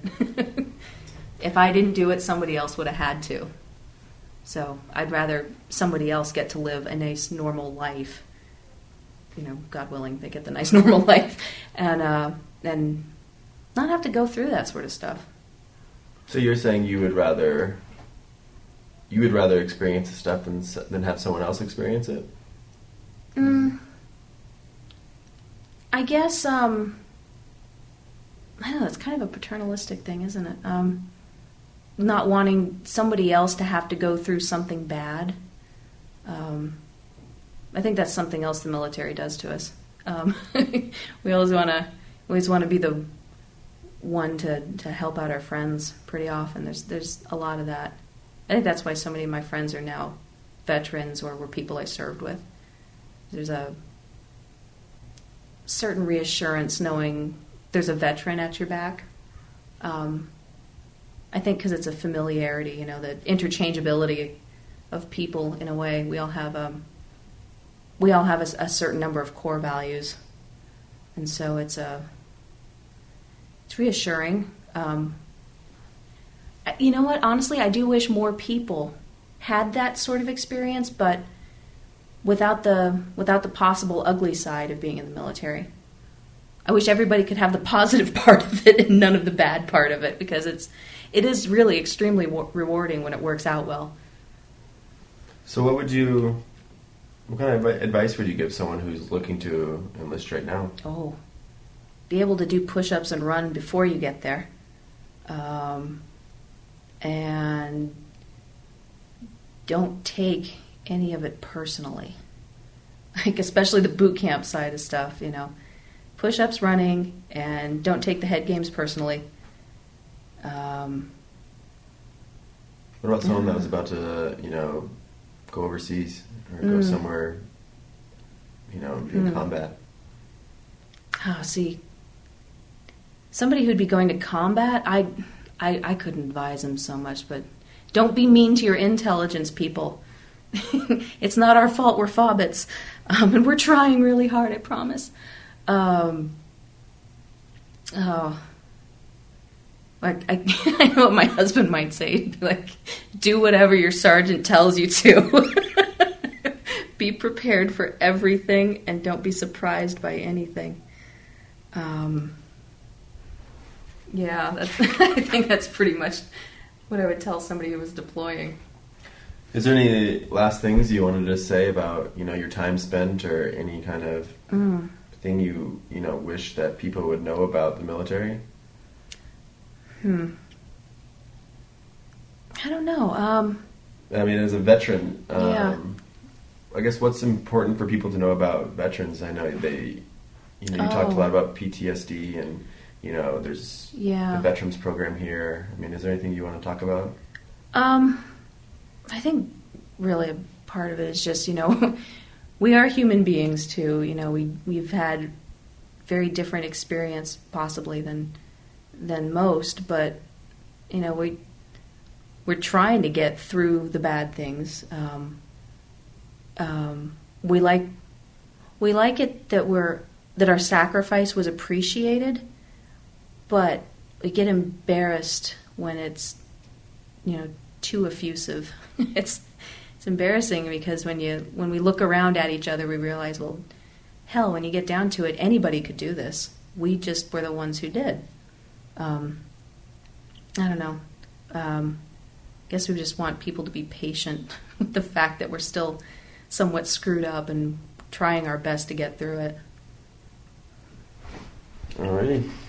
B: If I didn't do it, somebody else would have had to. So I'd rather somebody else get to live a nice, normal life. You know, God willing, they get the nice, normal life, and uh, and not have to go through that sort of stuff.
A: So you're saying you would rather you would rather experience the stuff than than have someone else experience it?
B: Mm, I guess um, I don't know. It's kind of a paternalistic thing, isn't it? Um, not wanting somebody else to have to go through something bad. Um, I think that's something else the military does to us. Um, we always want to always want to be the one to, to help out our friends pretty often. There's there's a lot of that. I think that's why so many of my friends are now veterans or were people I served with. There's a certain reassurance knowing there's a veteran at your back. Um, I think because it's a familiarity, you know, the interchangeability of people in a way. We all have a we all have a, a certain number of core values, and so it's a it's reassuring. Um, you know what? Honestly, I do wish more people had that sort of experience, but without the without the possible ugly side of being in the military. I wish everybody could have the positive part of it and none of the bad part of it, because it's it is really extremely w- rewarding when it works out well.
A: So what would you, what kind of advice would you give someone who's looking to enlist right now?
B: Oh, be able to do push-ups and run before you get there. Um, and don't take any of it personally. Like, especially the boot camp side of stuff, you know. Push-ups, running, and don't take the head games personally. Um,
A: what about someone that was about to, you know, go overseas or go mm. somewhere, you know, be in mm. combat?
B: Oh, see, somebody who'd be going to combat, I, I, I couldn't advise them so much, but Don't be mean to your intelligence, people. It's not our fault we're fobbits. Um, and we're trying really hard, I promise. Um, oh... Like, I, I know what my husband might say. Like, do whatever your sergeant tells you to. Be prepared for everything and don't be surprised by anything. Um, yeah, that's, I think that's pretty much what I would tell somebody who was deploying.
A: Is there any last things you wanted to say about, you know, your time spent or any kind of mm. thing you, you know, wish that people would know about the military?
B: Hmm. I don't know. Um,
A: I mean, as a veteran, um,
B: yeah.
A: I guess what's important for people to know about veterans? I know they, you know, you
B: oh.
A: talked a lot about P T S D, and you know, there's
B: yeah.
A: the veterans program here. I mean, is there anything you want to talk about?
B: Um, I think really a part of it is just, you know, we are human beings too. You know, we we've had very different experience possibly than. than most, but you know we we're trying to get through the bad things. Um, um, we like we like it that we're that our sacrifice was appreciated, but we get embarrassed when it's you know too effusive. it's it's embarrassing because when you when we look around at each other, we realize, well, hell, when you get down to it, anybody could do this. We just were the ones who did. Um, I don't know. Um, I guess we just want people to be patient with the fact that we're still somewhat screwed up and trying our best to get through it.
A: All right.